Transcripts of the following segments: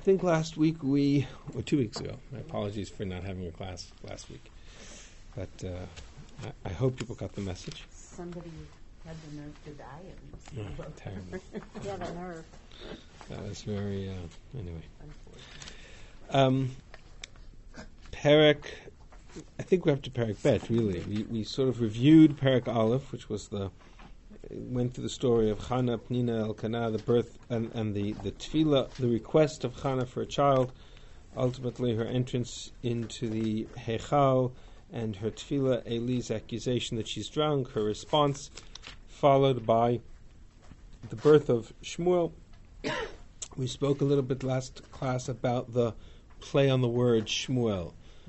think last week or 2 weeks ago, my apologies for not having a class last week, but I hope people got the message. Somebody had the nerve to die at least. Oh, terrible. Yeah, the nerve. That was very, anyway. Perek, I think we're up to Perek Bet, really. We sort of reviewed Perek Aleph, which was went through the story of Chana, Pnina, Elkanah, the birth, and the tefillah, the request of Chana for a child, ultimately her entrance into the Heichal, and her tefillah, Eli's accusation that she's drunk, her response, followed by the birth of Shmuel. We spoke a little bit last class about the play on the word Shmuel.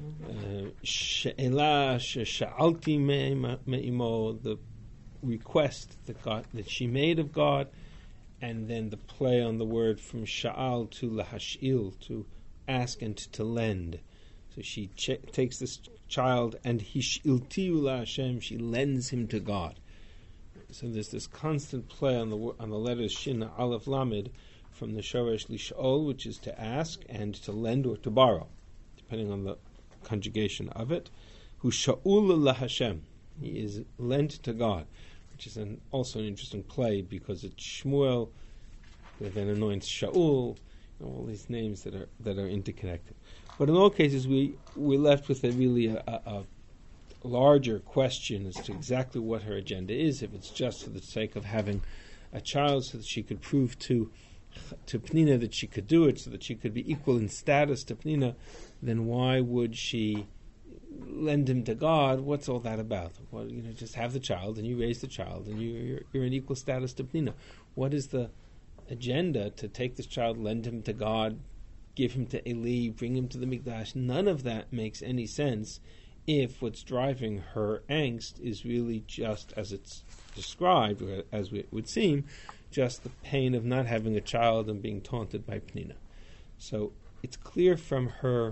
She'elah she'sha'alti me'imo, the request that she made of God, and then the play on the word from sha'al to lahash'il, to ask and to lend. So she takes this child and hish'iltiu la'Hashem, she lends him to God. So there's this constant play on the letters Shin, Aleph, Lamed, from the Shoresh Lish'ol, which is to ask, and to lend or to borrow, depending on the conjugation of it. Hu sha'ul la'Hashem, he is lent to God, which is also an interesting play because it's Shmuel that then anoints Shaul, all these names that are interconnected. But in all cases, we're left with a larger question as to exactly what her agenda is. If it's just for the sake of having a child so that she could prove to Pnina that she could do it, so that she could be equal in status to Pnina, then why would she lend him to God? What's all that about? Well, just have the child and you raise the child and you're in equal status to Pnina. What is the agenda to take this child, lend him to God, give him to Eli, bring him to the Mikdash? None of that makes any sense if what's driving her angst is really just, as it's described, or as it would seem, just the pain of not having a child and being taunted by Pnina. So it's clear from her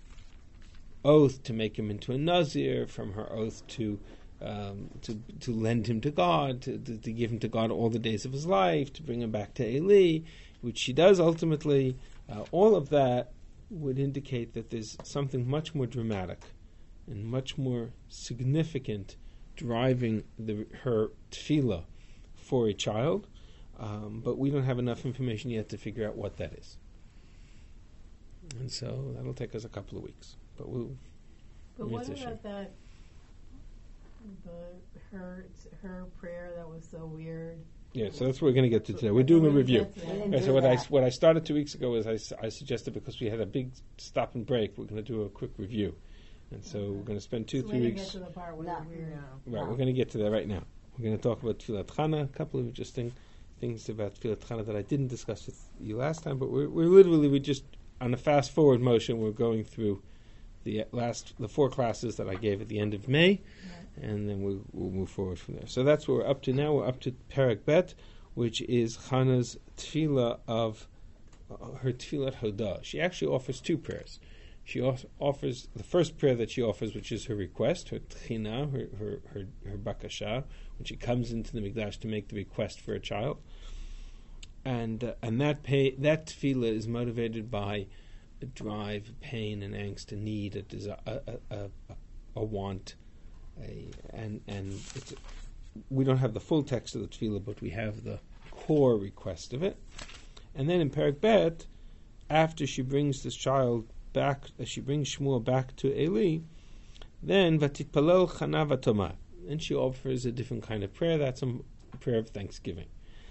oath to make him into a Nazir, from her oath to lend him to God, to give him to God all the days of his life, to bring him back to Eli, which she does ultimately. All of that would indicate that there's something much more dramatic and much more significant driving her tefillah for a child, but we don't have enough information yet to figure out what that is. And so that'll take us a couple of weeks. But what about that? Her prayer that was so weird. Yeah, so that's what we're going to get to today. We're doing a review. So what I started 2 weeks ago is I suggested, because we had a big stop and break, we're going to do a quick review. And so we're going to spend 2-3 weeks. Get to the part where Right, we're going to get to that right now. We're going to talk about Tfilat Chana, a couple of interesting things about Tfilat Chana that I didn't discuss with you last time, but we're just on a fast forward motion. We're going through the 4 classes that I gave at the end of May, and then we'll move forward from there. So that's what we're up to now. We're up to Perek Bet, which is Chana's tefillah of her tefillat Hodah. She actually offers 2 prayers. She offers the first prayer that she offers, which is her request, her tchina, her bakasha, when she comes into the Mikdash to make the request for a child, and that tefillah is motivated by a drive, pain, and angst, a need, a desire, a want, and we don't have the full text of the tefillah, but we have the core request of it. And then in Perek Bet, after she brings this child back, she brings Shmuel back to Eli, then Vatitpalel Chana Vatomar, and she offers a different kind of prayer. That's a prayer of thanksgiving.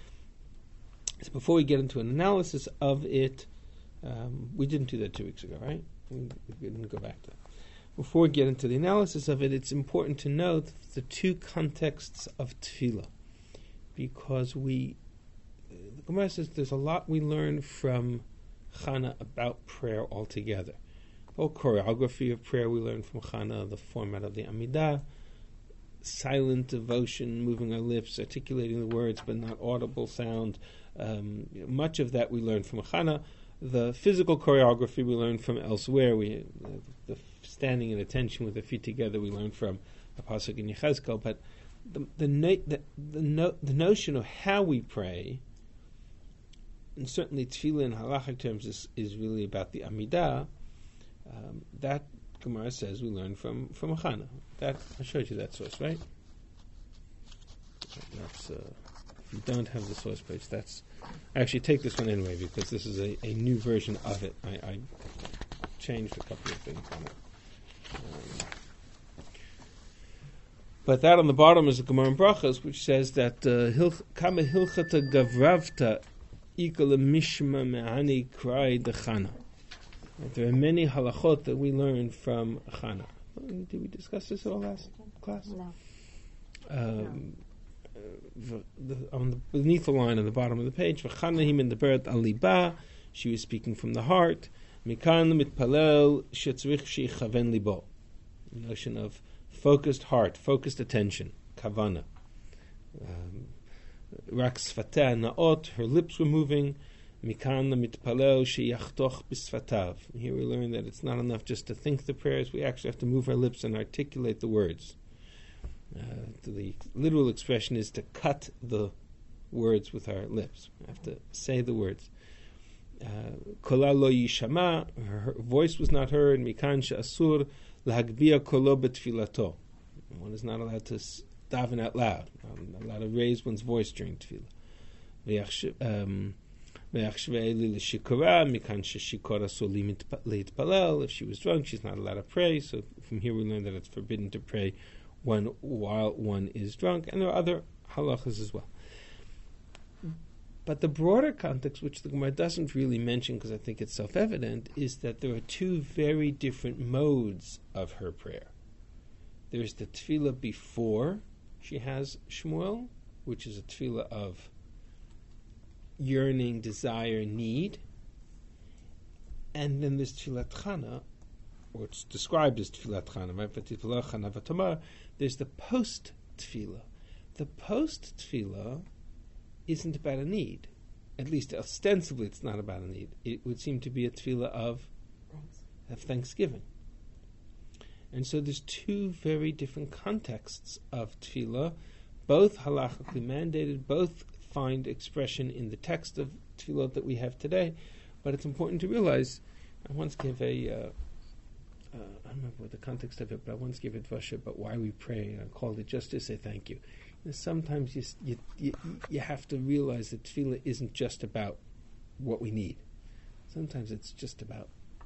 So before we get into an analysis of it, we didn't do that 2 weeks ago, right? We didn't go back to that. Before we get into the analysis of it, it's important to note the 2 contexts of tefillah, because the Gemara says there's a lot we learn from Chana about prayer altogether. The whole choreography of prayer we learn from Chana, the format of the Amidah, silent devotion, moving our lips, articulating the words but not audible sound. Much of that we learn from Chana. The physical choreography we learn from elsewhere. The standing in attention with the feet together we learn from the pasuk in Yechezkel. But the notion of how we pray and certainly tefillah in halachic terms is really about the Amidah. That Gemara says we learn from Chana. That I showed you that source, right? That's if you don't have the source page, that's actually take this one anyway because this is a new version of it. I changed a couple of things on it. But that on the bottom is the Gemara in Brachos, which says that Kama Hilchata Gavravta Ikala Mishma Me'ani Krai Dechana. There are many halachot that we learn from Chana. Did we discuss this in our last class? No. Beneath the line on the bottom of the page, V'chanahim in the bird aliba, she was speaking from the heart. Mikan mitpalel shetzrich shechaven libo. The notion of focused heart, focused attention, kavana. Rak sfateh naot, her lips were moving. Mikan mitpalel sheyachtoch bisfatav. Here we learn that it's not enough just to think the prayers, we actually have to move our lips and articulate the words. The literal expression is to cut the words with our lips. We have to say the words. Kola lo yishama, her voice was not heard. Mikan she'asur lahagbia kolo betfilato. One is not allowed to daven out loud. Not allowed to raise one's voice during tefillah. If she was drunk, she's not allowed to pray. So from here we learn that it's forbidden to pray while one is drunk, and there are other halachas as well. But the broader context, which the Gemara doesn't really mention because I think it's self-evident, is that there are two very different modes of her prayer. There's the tefillah before she has Shmuel, which is a tefillah of yearning, desire, need. And then there's Tfilat Chana, or it's described as Tfilat Chana, right? There's the post-Tfilah. The post-Tfilah isn't about a need. At least ostensibly it's not about a need. It would seem to be a Tfilah of thanksgiving. And so there's two very different contexts of Tfilah, both halachically mandated, both find expression in the text of tefillot that we have today, but it's important to realize. I once gave I don't remember what the context of it, but I once gave a drasha about why we pray, and I called it just to say thank you. And sometimes you have to realize that tefillah isn't just about what we need. Sometimes it's just about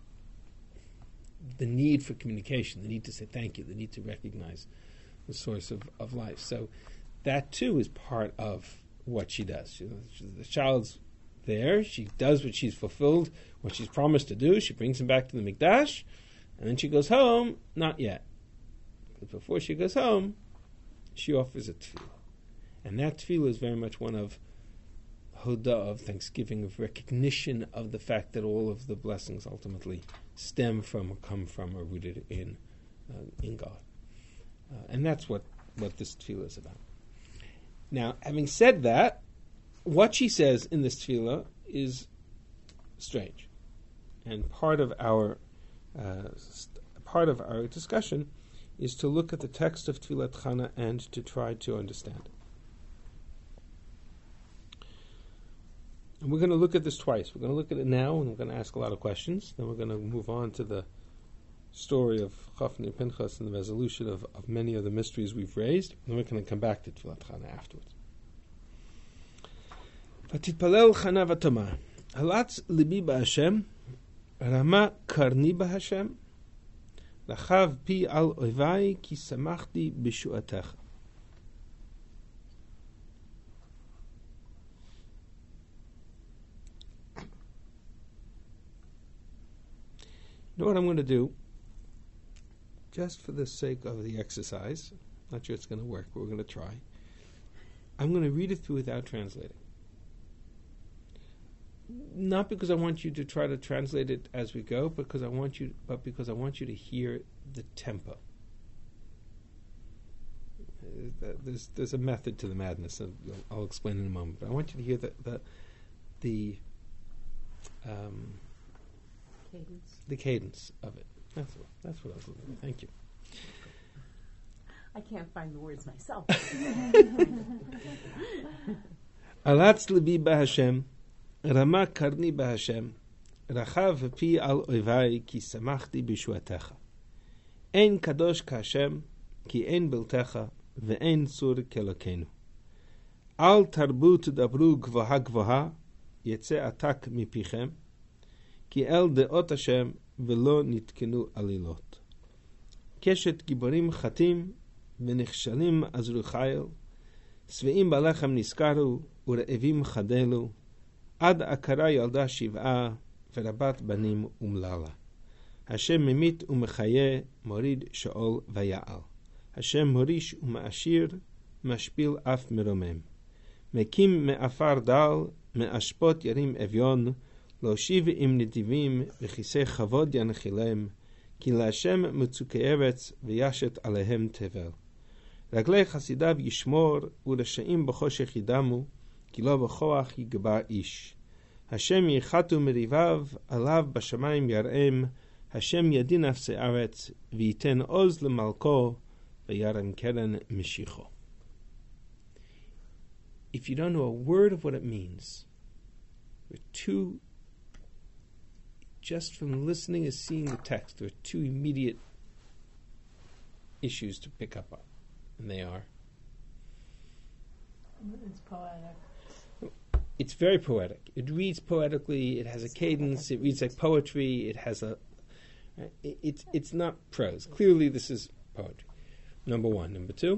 the need for communication, the need to say thank you, the need to recognize the source of life. So that too is part of what she does. The child's there, she does what she's fulfilled, what she's promised to do, she brings him back to the Mikdash, and then she goes home, not yet. But before she goes home, she offers a tefillah. And that tefillah is very much one of hodah, of thanksgiving, of recognition of the fact that all of the blessings ultimately stem from, or come from, or rooted in God. And that's what this tefillah is about. Now, having said that, what she says in this tefillah is strange, and part of our discussion is to look at the text of Tfilat Chana and to try to understand. And we're going to look at this twice. We're going to look at it now, and we're going to ask a lot of questions. Then we're going to move on to the story of Chafni and Pinchas and the resolution of many of the mysteries we've raised. And we're going to come back to Tfilat Chana afterwards. Vatitpalel Chana v'Toma. Halatz libi b'Hashem, Rama karni b'Hashem, Lachav pi al oivai ki samachti b'shu'atecha. You know what I'm going to do? Just for the sake of the exercise, not sure it's going to work, but we're going to try. I'm going to read it through without translating. Not because I want you to try to translate it as we go, but because I want you to hear the tempo. There's a method to the madness, and I'll explain in a moment. But I want you to hear the cadence of it. That's what I was looking for. Thank you. I can't find the words myself. Alatz libi b'Hashem, רמה קרני בהשם, רחב פי על אויבי, כי שמחתי בישועתך. אין קדוש כהשם, כי אין בלתך, ואין צור כאלוקינו. אל תרבו תדברו גבוהה גבוהה, יצא עתק מפיכם, כי אל דעות השם ולא נתקנו עלילות. קשת גיבורים חטים ונכשלים עזרו חיל, שבעים בלחם נזכרו ורעבים חדלו, עד עקרה ילדה 7 ורבת בנים אומללה. השם ממית ומחיה, מוריד שאול ויעל. השם מוריש ומעשיר, משפיל אף מרומם. מקים מעפר דל, מאשפות ירים אביון, להושיב עם נדיבים וכיסא כבוד ינחילם, כי להשם מצוקי ארץ וישת עליהם תבל. רגלי חסידיו ישמור ורשעים בחושך ידמו, כי לא בכוח יגבר איש. השם יחתו מריביו, עליו בשמיים ירעם, השם ידין נפשי ארץ, וייתן עוז למלכו, וירם קרן משיחו. If you don't know a word of what it means, just from listening and seeing the text, there are 2 immediate issues to pick up on, and they are. It's poetic. It's very poetic. It reads poetically. It has a cadence. It reads like poetry. It has a. It's not prose. Clearly, this is poetry. Number 1. Number 2.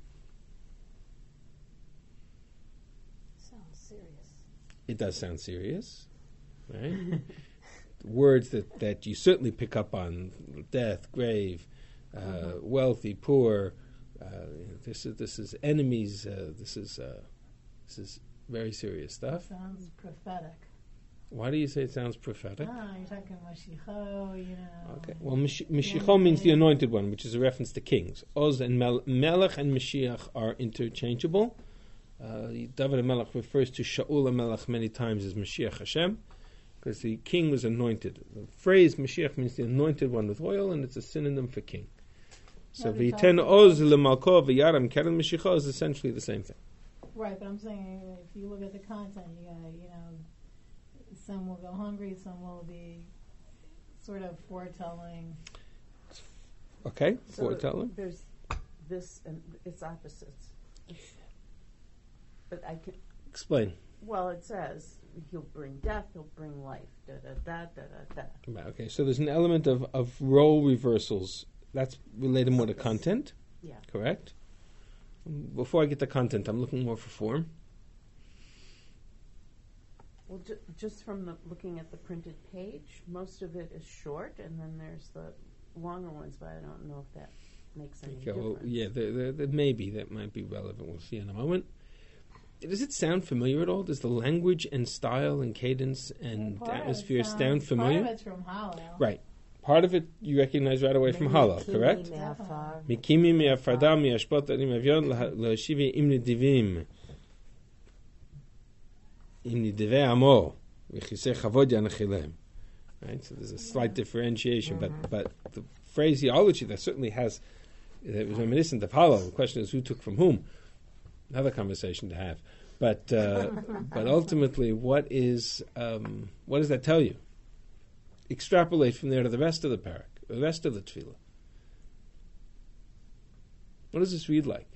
Sounds serious. It does sound serious, right? Words that you certainly pick up on: death, grave, wealthy, poor. This is enemies. This is very serious stuff. Sounds prophetic. Why do you say it sounds prophetic? You're talking Mashiach, you know. Okay. Well, Mashiach means the anointed one, which is a reference to kings. Oz and Melech and Mashiach are interchangeable. David Melech refers to Shaul Melech many times as Mashiach Hashem, because the king was anointed. The phrase Mashiach means the anointed one with oil, and it's a synonym for king. So V'yiten Oz lemalko v'yaram keren Mashiach is essentially the same thing. Right, but I'm saying if you look at the content, you got, some will go hungry, some will be sort of foretelling. Okay, so foretelling. There's this and its opposites. But I can explain. Well, it says he'll bring death, he'll bring life. Da da da da da da. Okay, so there's an element of role reversals. That's related more to content. Yeah. Correct? Before I get to content, I'm looking more for form. Well, just from looking at the printed page, most of it is short, and then there's the longer ones, but I don't know if that makes any difference. Well, yeah, there maybe that might be relevant. We'll see in a moment. Does it sound familiar at all? Does the language and style and cadence and atmosphere sound familiar? Part of it's from Hallel. Right. Part of it you recognize right away from Hallel, correct? Mikimi me'afarda me'ashpot anim avion lahashivi im nedivim. Im nidivei amo v'chisei chavod yanachilem. Right? So there's a slight differentiation, but the phraseology that certainly has, that was reminiscent of Hallel. The question is who took from whom. Another conversation to have. But ultimately, what does that tell you? Extrapolate from there to the rest of the parak, the rest of the tefillah. What does this read like?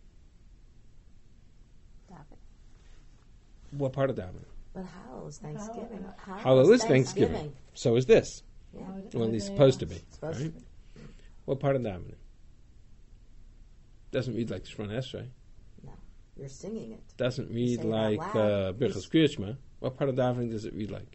Davening. What part of davening? But Hallel is Thanksgiving. Hallel is Thanksgiving. So is this. Yeah. Well, at least supposed to be. Supposed right? to be. What part of davening? Doesn't read like the Shemona Esrei. No, you're singing it. Doesn't read say it like out loud. Birchas Kriyat Shema. What part of davening does it read like?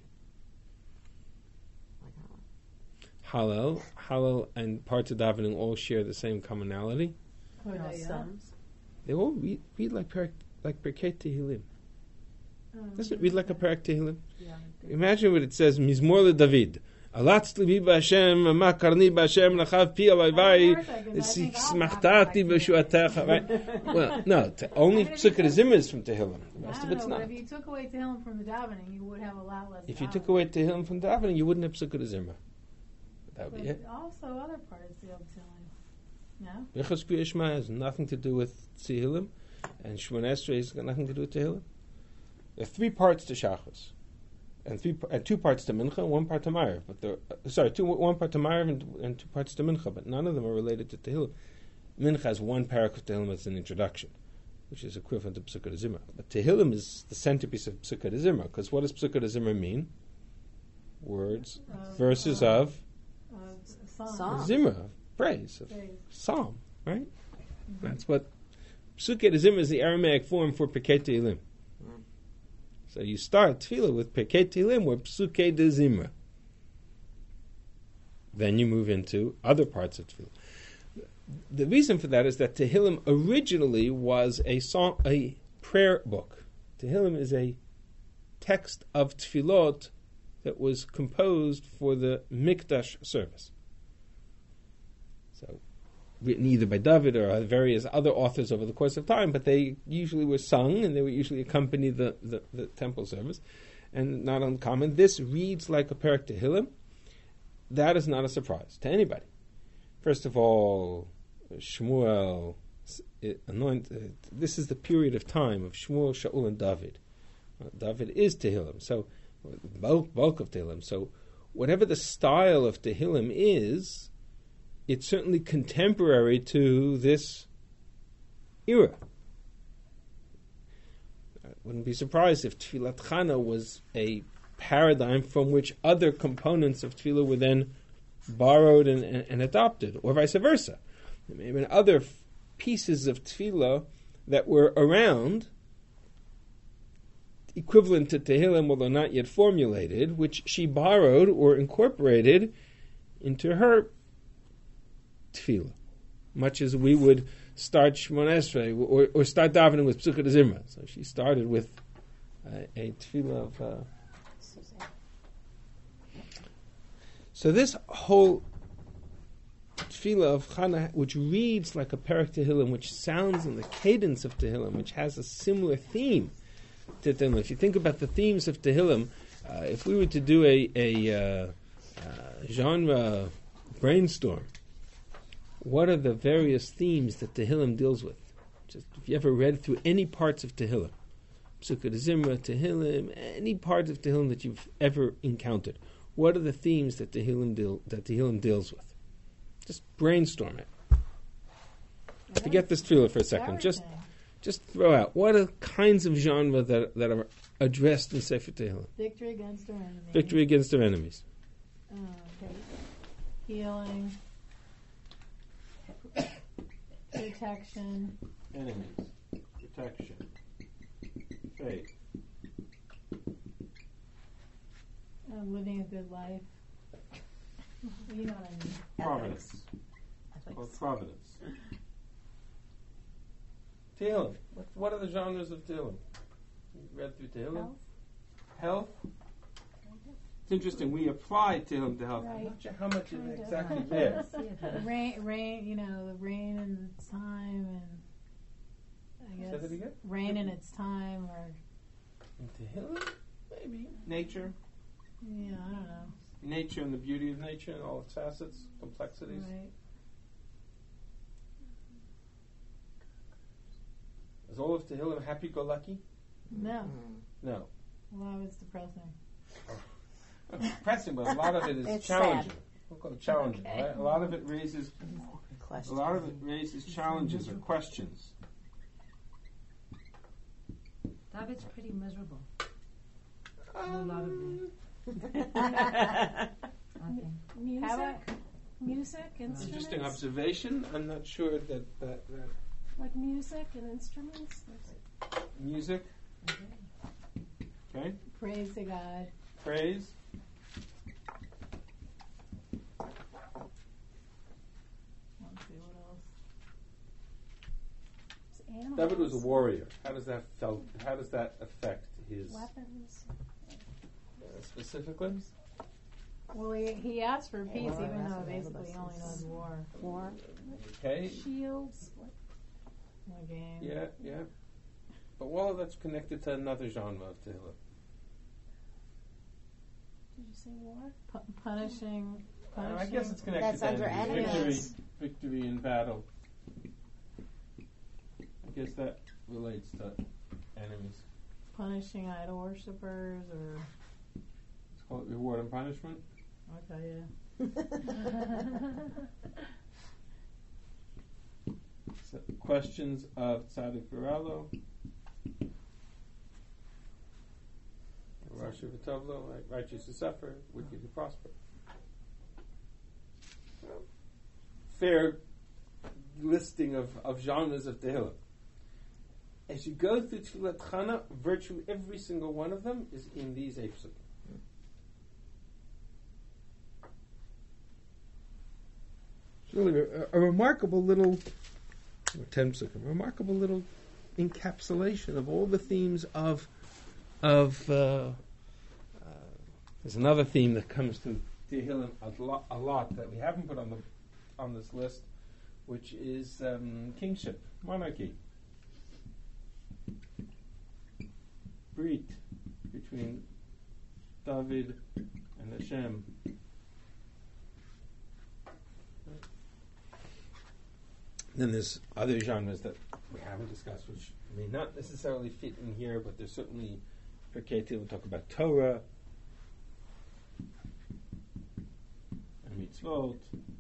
Hallel and parts of davening all share the same commonality. Psalms. They all read like Perkei Tehillim. Doesn't it read like a Perkei Tehillim? Yeah. Imagine what it says, Mizmor LeDavid. Alatz libi b'Hashem, ma karni b'Hashem, lachav pi alayvai, smachtati b'shuatecha. Right? Well, no, only Psukkah Zimmer is from Tehillim. The rest of it's not. But if you took away Tehillim from the davening, you would have a lot less. If you took away Tehillim from davening, you wouldn't have Psukkah Zimmer. That would be it. Also, other parts of Tehillim. No? Birchas Kriyat Shema has nothing to do with Tehillim, and Shemona Esrei has got nothing to do with Tehillim. There are 3 parts to Shachos. and 2 parts to Mincha and 1 part to Ma'ariv. But 1 part to Ma'ariv and 2 parts to Mincha, but none of them are related to Tehillim. Mincha has 1 parak of Tehillim as an introduction, which is equivalent to Psukkah Zimra. But Tehillim is the centerpiece of Psukkah Zimra, because what does Psukkah Zimra mean? Words, verses of Song. Zimra, praise, of psalm, right? That's what Psukkah Zimra is, the Aramaic form for Pirkei Tehillim. So you start Tefillah with Pirkei Tehillim or Psukkah Zimra. Then you move into other parts of Tefillah. The reason for that is that Tehillim originally was a prayer book. Tehillim is a text of Tefillot that was composed for the Mikdash service. So, written either by David or various other authors over the course of time, but they usually were sung and they would usually accompany the temple service. And not uncommon, this reads like a Perek Tehillim. That is not a surprise to anybody. First of all, Shmuel anointed. This is the period of time of Shmuel, Shaul, and David. David is Tehillim, so bulk of Tehillim. So whatever the style of Tehillim is, it's certainly contemporary to this era. I wouldn't be surprised if Tfilat Chana was a paradigm from which other components of Tefillah were then borrowed and adopted, or vice versa. There may have been other pieces of Tefillah that were around, equivalent to Tehillim, although not yet formulated, which she borrowed or incorporated into her Tefillah, much as we would start Shemona Esrei or start davening with Psukkah Zimra. So she started with a Tefillah of... So this whole Tefillah of Chana, which reads like a Perek Tehillim, which sounds in the cadence of Tehillim, which has a similar theme to Tehillim. If you think about the themes of Tehillim, if we were to do a genre brainstorm, what are the various themes that Tehillim deals with? Just if you ever read through any parts of Tehillim, Psukkah Zimra, Tehillim, any part of Tehillim that you've ever encountered, what are the themes that Tehillim deals with? Just brainstorm it. Forget this Tefillah for a second. Everything. Just throw out what are kinds of genre that are addressed in Sefer Tehillim. Victory against our enemies. Victory against their enemies. Okay. Healing. Protection. Enemies. Protection. Faith. Living a good life. You know what I mean. Providence. Or providence. Tehillim. What are the genres of Tehillim? You read through Tehillim? Health. It's interesting. We apply Tehillim to health. I'm not sure how much is exactly there. Rain, you know, the rain in its time, and I guess Say that again? rain in its time, or In Tehillim? Maybe. Nature. yeah, I don't know. Nature and the beauty of nature and all its facets, complexities. Right. Is all of Tehillim happy-go-lucky? No. No. Well, that was depressing. It's depressing, but a lot of it is It's challenging. sad. We'll call it challenging, Okay. right? A lot of it raises Question. challenges or questions. David's pretty miserable. A lot of it. I think. Music, How about music, instruments. Interesting observation. I'm not sure that Like music and instruments. music. Okay. praise to God? Praise. Let's see what else. Animals, David was a warrior. How does that affect his weapons. specifically? Well, he asked for peace, Well, even that's though what basically all he of only us knows war. Okay. Shields. Again. Yeah. But all of that's connected to another genre of Tehillim. Did you say war? Punishing. I guess it's connected That's to under enemies. Victory in battle. I guess that relates to enemies. Punishing idol worshippers, or punishment. Okay, So, questions of Tzadik Viralo? Rasha V'Tovlo, righteous to suffer, wicked to prosper. Fair listing of genres of Tehillim. As you go through Tfilat Chana, virtually every single one of them is in these 8 psukim. It's really a remarkable little, 10 psukim, remarkable little encapsulation of all the themes of there's another theme that comes through Tehillim a lot that we haven't put on this list, which is kingship, monarchy. Brit between David and Hashem. Then there's other genres that we haven't discussed, which may not necessarily fit in here, but there's certainly, for KT, we'll talk about Torah and mitzvot.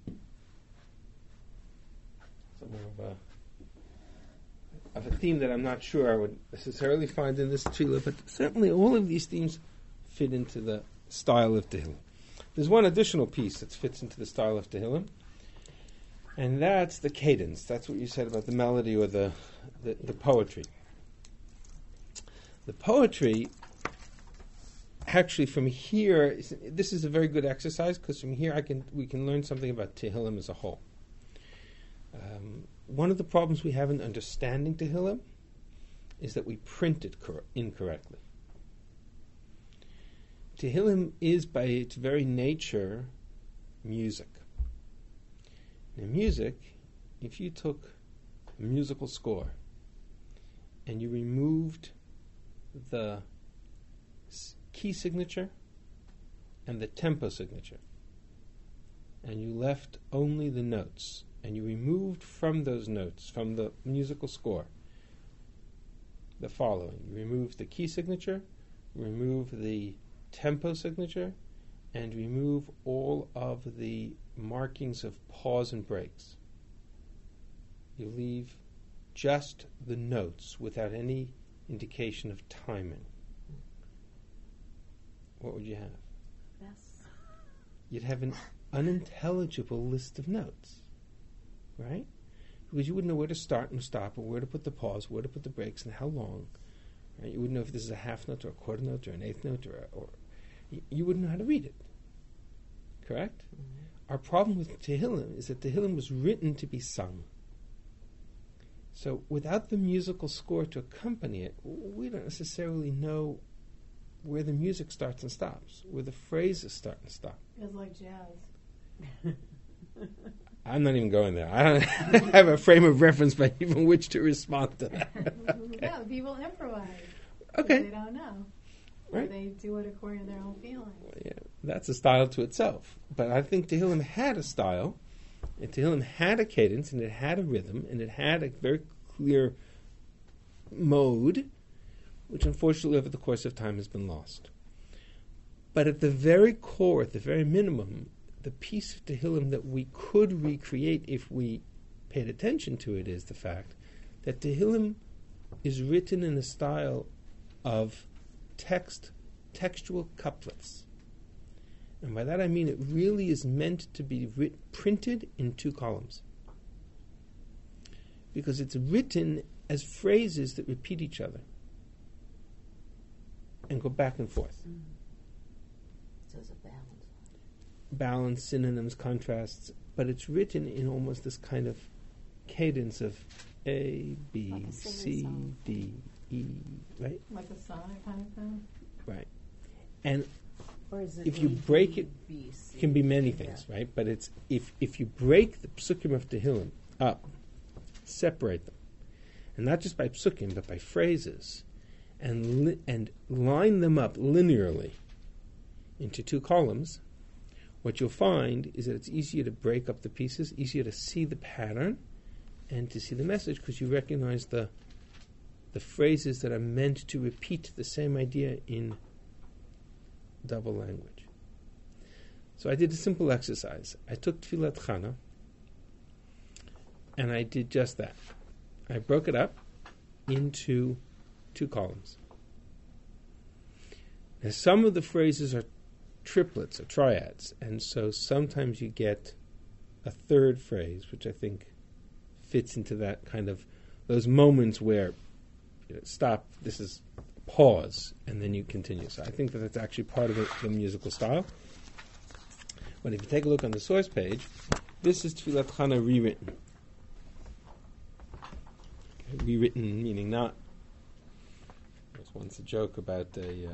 Somewhere of a theme that I'm not sure I would necessarily find in this tefillah, but certainly all of these themes fit into the style of Tehillim. There's one additional piece that fits into the style of Tehillim, and that's the cadence. That's what you said about the melody or the poetry. The poetry, actually, from here, this is a very good exercise because from here we can learn something about Tehillim as a whole. One of the problems we have in understanding Tehillim is that we print it incorrectly. Tehillim is, by its very nature, music. Now, music, if you took a musical score and you removed the key signature and the tempo signature, and you left only the notes, and you removed from those notes, from the musical score, the following. You remove the key signature, remove the tempo signature, and remove all of the markings of pause and breaks. You leave just the notes without any indication of timing. What would you have? Yes. You'd have an unintelligible list of notes. Right? Because you wouldn't know where to start and stop, or where to put the pause, where to put the breaks, and how long. Right? You wouldn't know if this is a half note, or a quarter note, or an eighth note, or you wouldn't know how to read it. Correct? Mm-hmm. Our problem with Tehillim is that Tehillim was written to be sung. So without the musical score to accompany it, we don't necessarily know where the music starts and stops, where the phrases start and stop. It's like jazz. I'm not even going there. I don't have a frame of reference by even which to respond to that. Okay. Yeah, people improvise. Okay. They don't know. Right. Or they do it according to their own feelings. Well, yeah, that's a style to itself. But I think Tehillim had a style, and Tehillim had a cadence, and it had a rhythm, and it had a very clear mode, which unfortunately over the course of time has been lost. But at the very core, at the very minimum, the piece of Tehillim that we could recreate if we paid attention to it is the fact that Tehillim is written in a style of textual couplets. And by that I mean it really is meant to be printed in 2 columns. Because it's written as phrases that repeat each other and go back and forth. Mm. So it's a balance. Balance, synonyms, contrasts, but it's written in almost this kind of cadence of A, B, Like a C, song. D, E, right? Like a sonnet kind of thing. Right. And Or is it if you A, break B, it, B, C? it can be many things, right? But it's if you break the psukim of Tehillim up, separate them, and not just by psukim, but by phrases, and line them up linearly into 2 columns, what you'll find is that it's easier to break up the pieces, easier to see the pattern, and to see the message because you recognize the phrases that are meant to repeat the same idea in double language. So I did a simple exercise. I took Tfilat Chana, and I did just that. I broke it up into 2 columns. Now, some of the phrases are triplets or triads, and so sometimes you get a third phrase, which I think fits into that kind of those moments where stop, this is pause, and then you continue. So I think that that's actually part of the musical style. But if you take a look on the source page, this is Tfilat Chana rewritten. Okay, rewritten meaning not. There's once a joke about the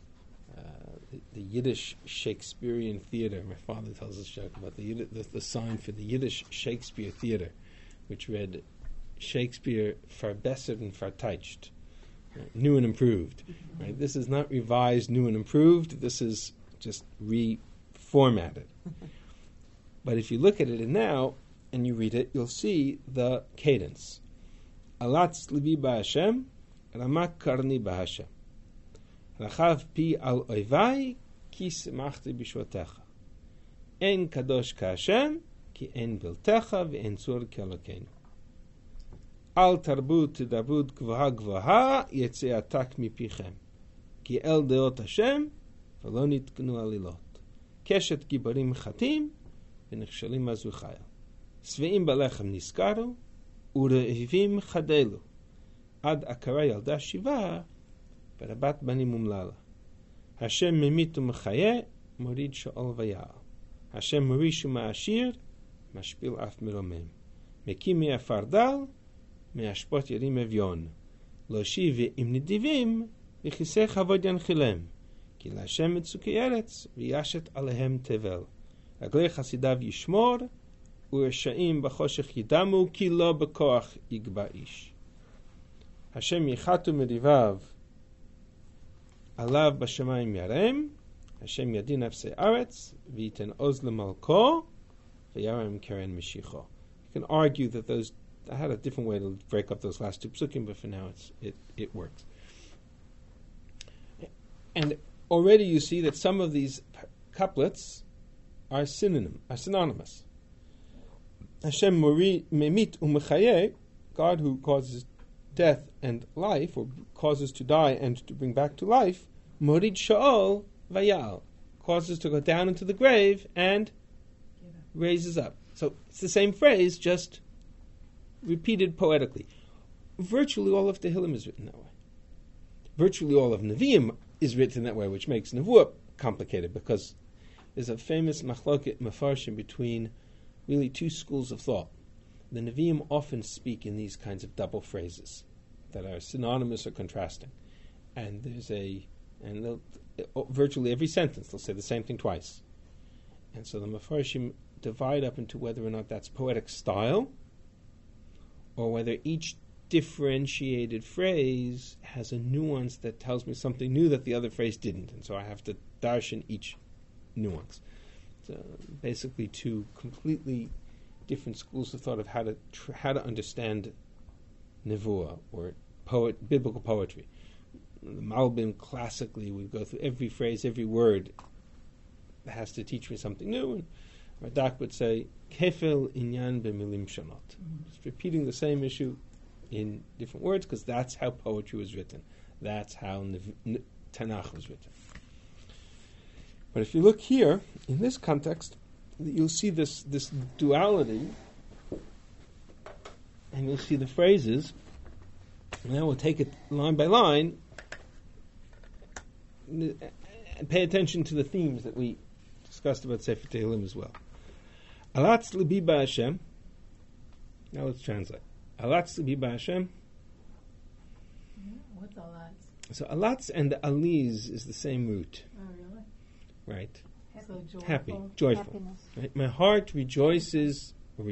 Yiddish Shakespearean theater. My father tells this joke about the sign for the Yiddish Shakespeare theater, which read Shakespeare verbessert and verteidigt, right? New and improved. Right? This is not revised, new and improved. This is just reformatted. But if you look at it now and you read it, you'll see the cadence. Alatz libi ba'Hashem, ramak karni ba'Hashem. Rachav pi al oivai, ki simachti b'shvotecha. En kadosh ka'Hashem, ki en biltecha ve'en tzur ki Elokeinu. Al tarbut tedavud gvaha gvaha, yetzeh atak mipichem. Ki el deot Hashem, v'lo nitknu alilot. Keshet giborim chatim, v'nechshalim mazu chayil. Sveim balechem niskaru, urevivim chadelu. Ad akara yalda shiva, v'rabat banim umlala. Hashem memit u'mechaye, morid sha'ol v'ya'al. Hashem morishu ma'ashir, mashpil af miromem. Mekim me'afar dal, me'ashpot yarim evyon. Lo shiv im nidivim, v'chisech havod yanchilem. Ki l'Hashem etzukei eretz, v'yashet alehem tevel. Raglei chasidav yishmor, u'reshaim b'choshech yidamu, ki lo b'koach yigba ish. Hashem yichatu medivav, alav b'shamayim yarem, Hashem yadin nafsei aretz, v'yiten oz l'malko, v'yarem keren mishicho. You can argue that those, I had a different way to break up those last 2 psukim, but for now it works. And already you see that some of these couplets are synonymous. Hashem memit u'mechaye, God who causes death and life, or causes to die and to bring back to life, morid sha'ol vayal, causes to go down into the grave and raises up. So it's the same phrase, just repeated poetically. Virtually all of Tehillim is written that way. Virtually all of Nevi'im is written that way, which makes Nevuah complicated, because there's a famous machloket mefarshim between really 2 schools of thought. The Nevi'im often speak in these kinds of double phrases that are synonymous or contrasting. And virtually every sentence they'll say the same thing twice. And so the mefarshim divide up into whether or not that's poetic style, or whether each differentiated phrase has a nuance that tells me something new that the other phrase didn't, and so I have to darshan each nuance. So basically 2 completely different schools of thought of how to understand nevuah, or biblical poetry. The Malbim classically would go through every phrase, every word that has to teach me something new, and Radak would say kefel inyan b'milim shonot, just repeating the same issue in different words, because that's how poetry was written. That's how Tanakh was written. But if you look here, in this context, you'll see this duality, and you'll see the phrases, and then we'll take it line by line, and pay attention to the themes that we discussed about Sefer Tehillim as well. Alatz libi ba'Hashem. Now let's translate. Alatz libi ba'Hashem. What's alatz? So alatz and the aliz is the same root. Oh, really? Right. So joyful. Happy, joyful. Right? My heart rejoiced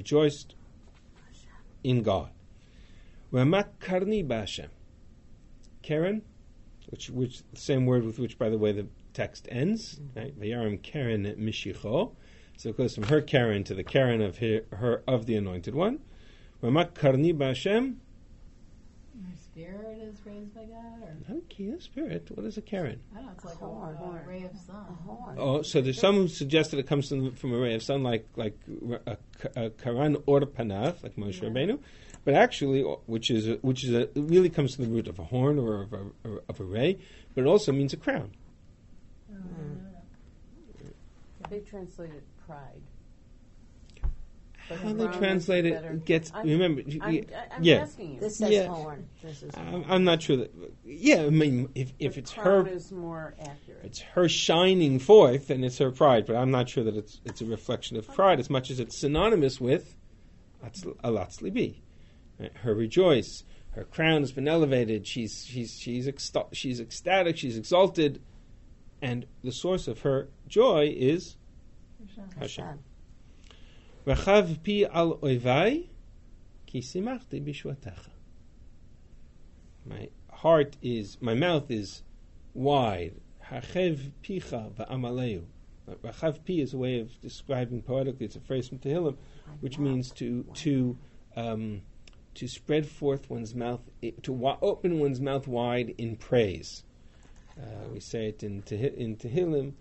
in God. Ramak karni ba'Hashem. Karen, which the same word with which, by the way, the text ends. Right? Vayarim Karen mishicho. So it goes from her Karen to the Karen of her of the Anointed One. Ramak karni ba'Hashem. spirit is raised by God, or Okay, a spirit. What is a Karen? I don't know. It's like Horn. a ray of sun. A horn. Oh, so there's some who suggested it comes from a ray of sun, like a Karan or Panav, like Moshe Rabbeinu, but actually, which it really comes from the root of a horn or of a ray, but it also means a crown. They translated pride. But How they crown translate is better. it gets. I'm- Remember, I'm yeah. asking you. This says Yeah. horn. This is horn. I'm not sure that. Yeah, I mean, if The it's crown her, is more accurate. it's her shining forth, and it's her pride. But I'm not sure that it's a reflection of pride as much as it's synonymous with alatz libi, right? Her rejoice. Her crown has been elevated. She's ecstatic. She's exalted, and the source of her joy is Hashem. Rachav pi al oivai, ki simachti bishwatecha. My mouth is wide. Hachev picha va'amaleu. Rachav pi is a way of describing poetically. It's a phrase from Tehillim, which means to spread forth one's mouth, open one's mouth wide in praise. We say it in Tehillim.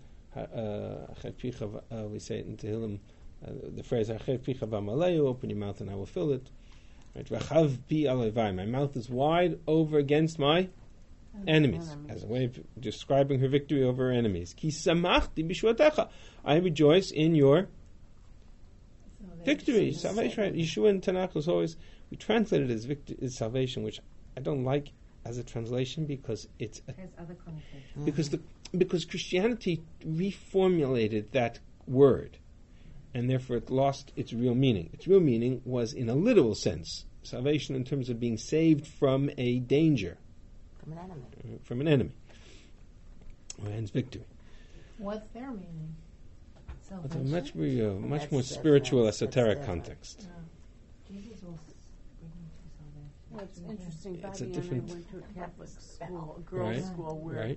We say it in Tehillim. The phrase "Achev picha v'amaleu," open your mouth and I will fill it. Right? Rachav pi alevai. My mouth is wide over against my enemies, as a way of describing her victory over her enemies. Ki samachti b'shvatecha. I rejoice in your victory, salvation. Right? Yeshua in Tanakh was always, we translate it as salvation, which I don't like as a translation because it's There's other connotations. because Christianity reformulated that word, and therefore it lost its real meaning. Its real meaning was in a literal sense, salvation in terms of being saved from a danger, from an enemy, or hence victory. What's their meaning? It's a much more That's spiritual, different. esoteric That's context. Jesus will bring you to salvation. Well, it's interesting. It's a Bobby different- and I went to a Catholic school, a girls' Right, school, where right.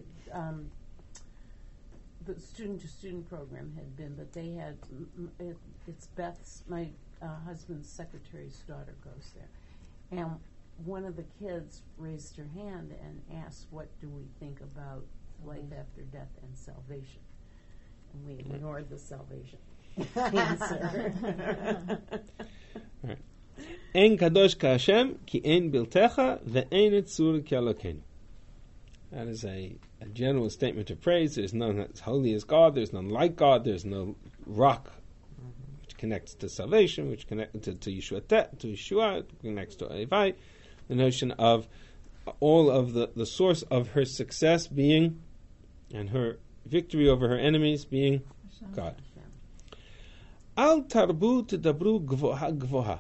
The student-to-student program had been that they had. It's Beth's, my husband's secretary's daughter goes there, and one of the kids raised her hand and asked, "What do we think about life after death and salvation?" And we ignored the salvation answer. En kadosh ka Hashem ki en biltecha ve'en etzur ki Elokeinu. That is a general statement of praise. There's none as holy as God. There's none like God. There's no rock which connects to salvation, which connects to Yeshua, connects to Evai. The notion of all of the source of her success being, and her victory over her enemies being God. Al tarbu tedabru gvoha gvoha.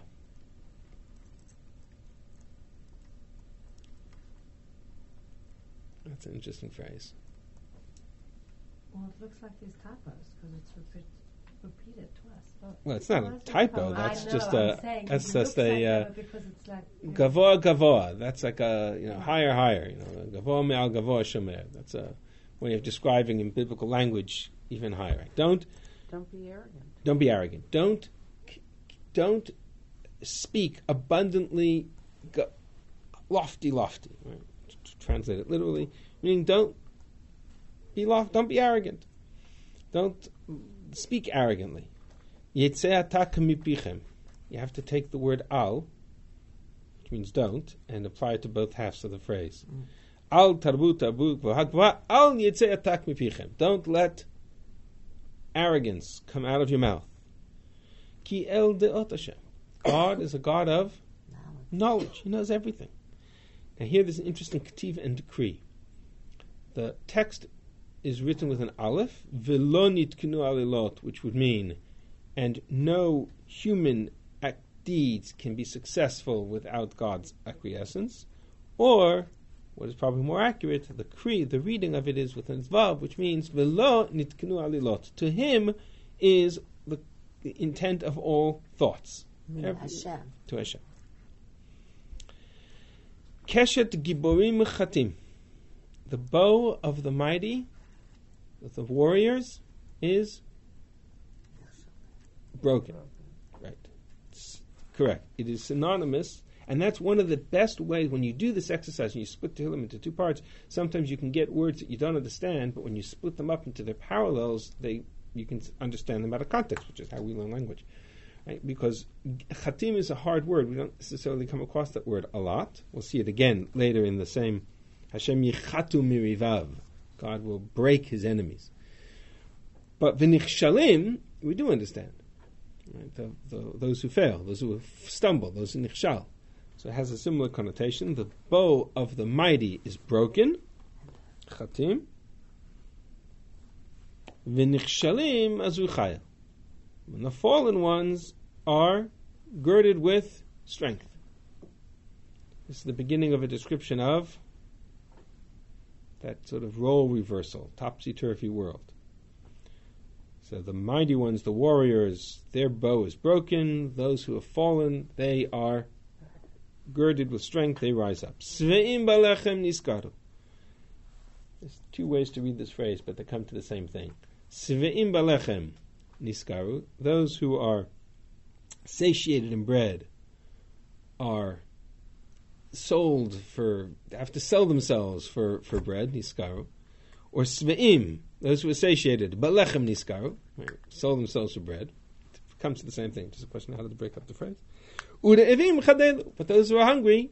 That's an interesting phrase. Well, it looks like there's typos because it's repeated twice. Well, it's not a typo. That's I know, just I'm saying, that's it just looks like a that, but because it's like gavoa gavoa. That's like a higher. Gavoa me'al gavoa shomer. That's a way of describing in biblical language even higher. Don't be arrogant. Don't be arrogant. Don't speak abundantly, lofty. Right? To translate it literally, meaning don't be arrogant. Don't speak arrogantly. Yetzeh atak mipichem. You have to take the word al, which means don't, and apply it to both halves of the phrase. Al tarbu tarbu v'hagva al yetzeh atak mipichem. Don't let arrogance come out of your mouth. Ki el de'ot Hashem. God is a God of knowledge. He knows everything. Now here there's an interesting ketiv and decree. The text is written with an aleph, v'lo nitkenu alilot, which would mean, and no human deeds can be successful without God's acquiescence, or, what is probably more accurate, the reading of it is with an vav, which means v'lo nitkenu alilot. To him is the intent of all thoughts. Hashem. To Hashem. Keshet giborim chatim. The bow of the mighty, of the warriors, is broken. Right. It's correct. It is synonymous, And that's one of the best ways, when you do this exercise and you split Tehillim into two parts, sometimes you can get words that you don't understand, but when you split them up into their parallels, you can understand them out of context, which is how we learn language. Right? Because chatim is a hard word. We don't necessarily come across that word a lot. We'll see it again later in the same Hashem yichatu mirivav. God will break his enemies. But v'nichshalim, we do understand. Right? Those who fail, those who stumble, those who nichshal. So it has a similar connotation. The bow of the mighty is broken. Chatim. V'nichshalim azu chayil. And the fallen ones are girded with strength. This is the beginning of a description of that sort of role reversal, topsy-turvy world. So the mighty ones, the warriors, their bow is broken. Those who have fallen, they are girded with strength, they rise up. Sve'im balechem niskaru. There's two ways to read this phrase, but they come to the same thing. Sve'im balechem niskaru. Those who are satiated in bread are have to sell themselves for bread, niskaru. Or sve'im, those who are satiated, balechem niskaru, sold themselves for bread. It comes to the same thing, just a question of how to break up the phrase. But those who are hungry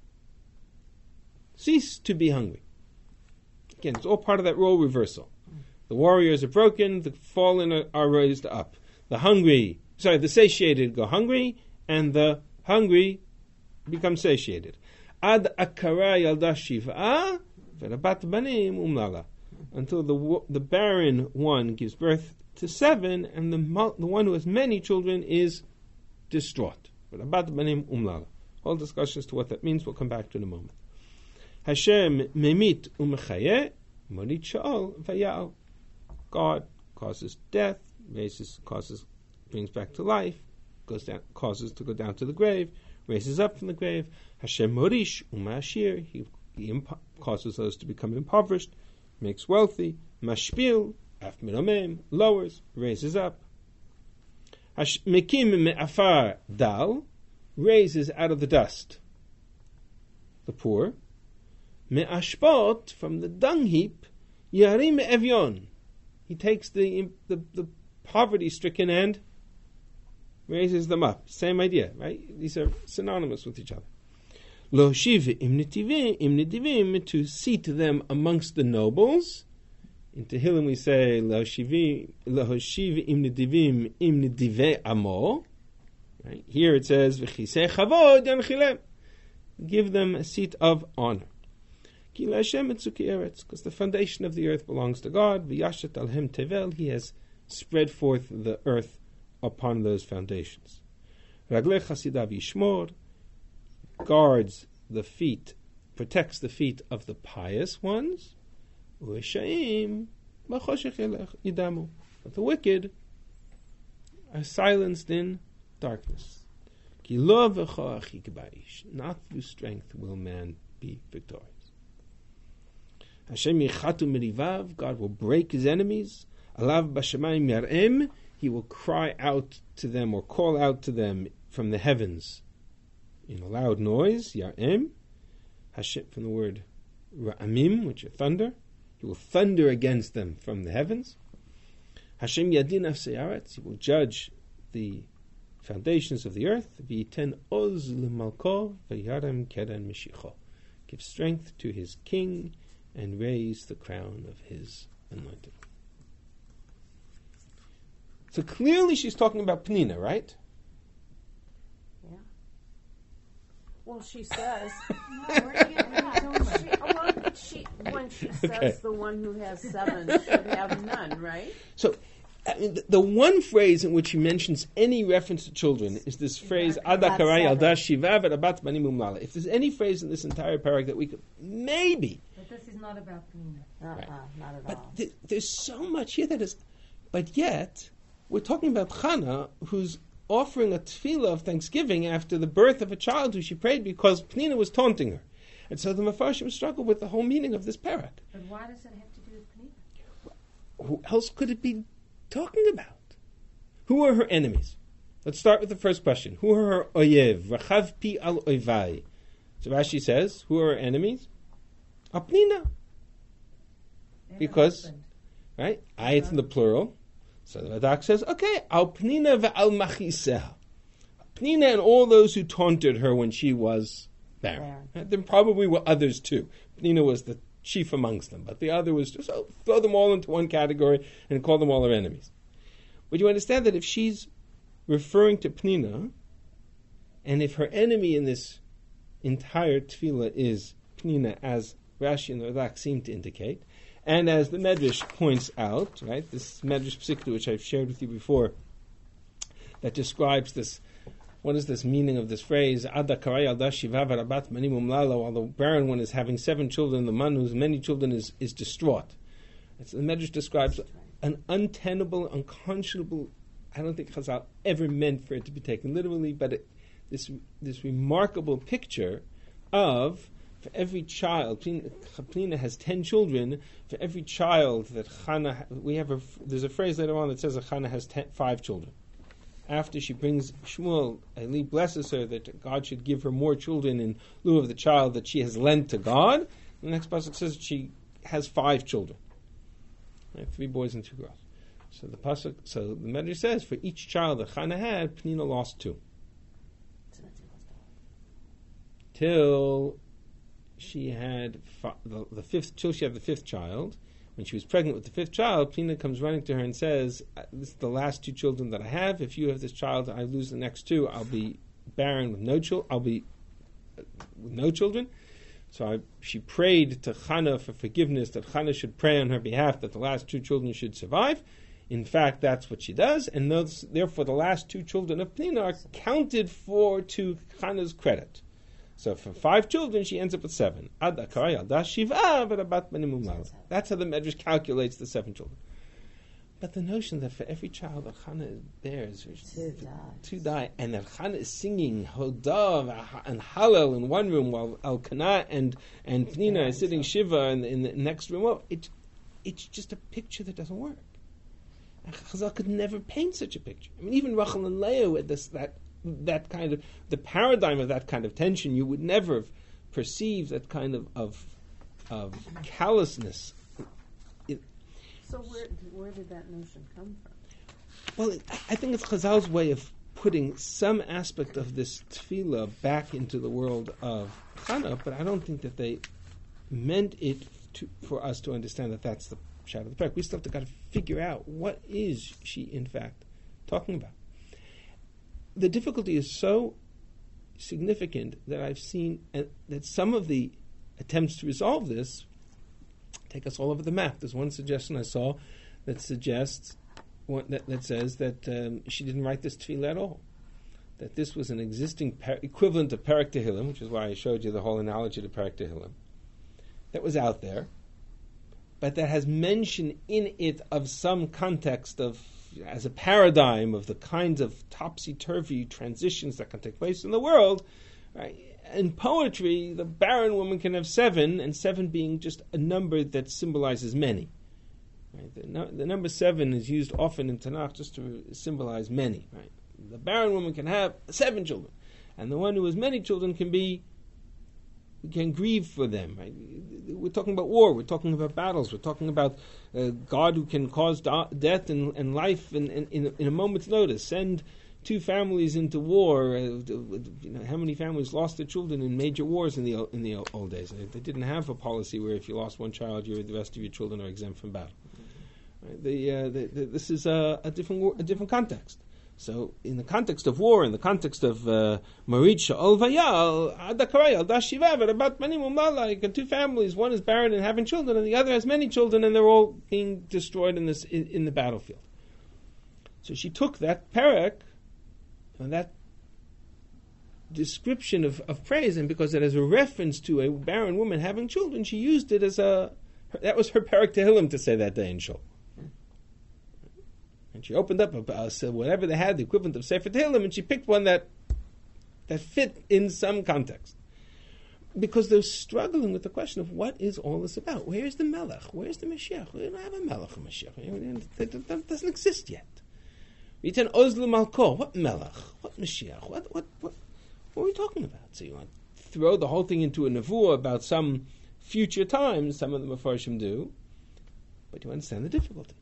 cease to be hungry. Again, it's all part of that role reversal. The warriors are broken, the fallen are raised up. The satiated go hungry, and the hungry become satiated. Ad akara yalda shiv'a v'rabat banim umlala. Until the barren one gives birth to 7, and the one who has many children is distraught. All discussions to what that means will come back to in a moment. Hashem memit u'mechayeh morit sha'ol v'ya'al. God causes death, brings back to life, causes to go down to the grave, raises up from the grave. Hashem morish u'mashir. He causes those to become impoverished, makes wealthy. Mashpil af minomem, lowers, raises up. Mekim me'afar dal, raises out of the dust the poor. Me'ashpot, from the dung heap, yarim evyon. He takes the poverty-stricken and raises them up. Same idea, right? These are synonymous with each other. Lohoshiv im nedivim, to seat them amongst the nobles. In Tehillim we say Lohoshiv im nedivim im nedive amo. Right? Here it says v'chisei chavod yanchilem. Give them a seat of honor. Ki laHashem etzuki eretz, because the foundation of the earth belongs to God. V'yashet alhem tevel, He has spread forth the earth upon those foundations. Raglei chasidav yishmor, guards the feet, protects the feet of the pious ones. U'eshaim b'choshech yidamu, but the wicked are silenced in darkness. Ki lo v'choach yikbaish, not through strength will man be victorious. Hashem yichatu merivav, God will break his enemies. Alav b'shamayim yar'em, he will cry out to them or call out to them from the heavens in a loud noise. Yar'em, Hashem, from the word ra'amim, which are thunder. He will thunder against them from the heavens. Hashem yadin afsei aretz, he will judge the foundations of the earth. V'yiten oz l'malko v'yarem keren mishicho, give strength to his king and raise the crown of his anointed. So clearly she's talking about Penina, right? Yeah. Well, she says. When she says the one who has 7 should have none, right? So I mean, the one phrase in which he mentions any reference to children is this phrase, Adakarai alda shiva v'rabat banim umlala. If there's any phrase in this entire paragraph that we could maybe... But this is not about Penina. Right. Not at But all. there's so much here that is... But yet, we're talking about Chana, who's offering a tefillah of thanksgiving after the birth of a child who she prayed because Penina was taunting her. And so the Mefarshim struggle with the whole meaning of this parak. But why does it have to do with Penina? Who else could it be talking about? Who are her enemies? Let's start with the first question. Who are her oyev? Rachav pi al oivai. So Rashi says, who are her enemies? Apnina. Because, right? It's in the plural. So the Radak says, okay, al pnina ve'al machiseha. Pnina and all those who taunted her when she was barren. Right? There probably were others too. Pnina was the chief amongst them, but the other was just throw them all into one category and call them all her enemies. But you understand that if she's referring to Pnina, and if her enemy in this entire tefillah is Pnina, as Rashi and the Radak seem to indicate, and as the Medrash points out, right, this Medrash Psikta, which I've shared with you before, that describes this, what is this meaning of this phrase, Ada karay alda shiva v'rabat manimum lala, while the barren one is having 7 children, the man who's many children is distraught. The Medrash describes an untenable, unconscionable, I don't think Chazal ever meant for it to be taken literally, but this remarkable picture of, for every child, Pnina has 10 children, for every child that Chana, there's a phrase later on that says that Chana has 5 children. After she brings Shmuel, Eli blesses her that God should give her more children in lieu of the child that she has lent to God. The next pasuk says she has 5 children. Right, 3 boys and 2 girls. So the Medrash says for each child that Chana had, Pnina lost 2. Till she had the fifth. Till she had the 5th child. When she was pregnant with the 5th child, Pnina comes running to her and says, "This is the last 2 children that I have. If you have this child, I lose the next 2. I'll be barren with no children. I'll be with no children." So she prayed to Chana for forgiveness, that Chana should pray on her behalf that the last 2 children should survive. In fact, that's what she does, and therefore the last 2 children of Pnina are counted for to Chana's credit. So for 5 children, she ends up with 7. That's how the Medrash calculates the 7 children. But the notion that for every child that Chana bears, 2 die, and that Chana is singing Hodav and Hallel in one room while Elkanah and Pnina is sitting Shiva in the next room, it's just a picture that doesn't work. Chazal could never paint such a picture. I mean, even Rachel and Leah with that kind of, the paradigm of that kind of tension, you would never have perceived that kind of callousness. So where did that notion come from? Well, I think it's Chazal's way of putting some aspect of this tefillah back into the world of Chana, but I don't think that they meant it for us to understand that that's the shadow of the parak. We still have to figure out what is she in fact talking about. The difficulty is so significant that I've seen that some of the attempts to resolve this take us all over the map. There's one suggestion I saw that suggests that says that she didn't write this tefillah at all. That this was an existing equivalent of Perek Tehillim, which is why I showed you the whole analogy to Perek Tehillim, that was out there, but that has mention in it of some context of, as a paradigm of the kinds of topsy-turvy transitions that can take place in the world. Right? In poetry, the barren woman can have 7, and 7 being just a number that symbolizes many. Right? The number 7 is used often in Tanakh just to symbolize many. Right? The barren woman can have 7 children, and the one who has many children can grieve for them. Right? We're talking about war. We're talking about battles. We're talking about God who can cause death and life in a moment's notice. Send 2 families into war. How many families lost their children in major wars in the old days? They didn't have a policy where if you lost one child, the rest of your children are exempt from battle. Right? This is a different context. So, in the context of war, in the context of Marit Sha'ol Vayal, Adakarayal, Dashiva, Verabat Manimum Lala, you got 2 families, one is barren and having children, and the other has many children, and they're all being destroyed in the battlefield. So she took that perek, and that description of praise, and because it has a reference to a barren woman having children, she used it as that was her Perek Tehillim to say that day in Shul. And she opened up whatever they had, the equivalent of Sefer Tehillim, and she picked one that fit in some context. Because they're struggling with the question of what is all this about? Where is the Melech? Where is the Mashiach? We don't have a Melech and Mashiach. That doesn't exist yet. V'yiten ozlu malko. What melech? What Mashiach? What are we talking about? So you want to throw the whole thing into a nevuah about some future times. Some of the Mefarshim do, but you understand the difficulty.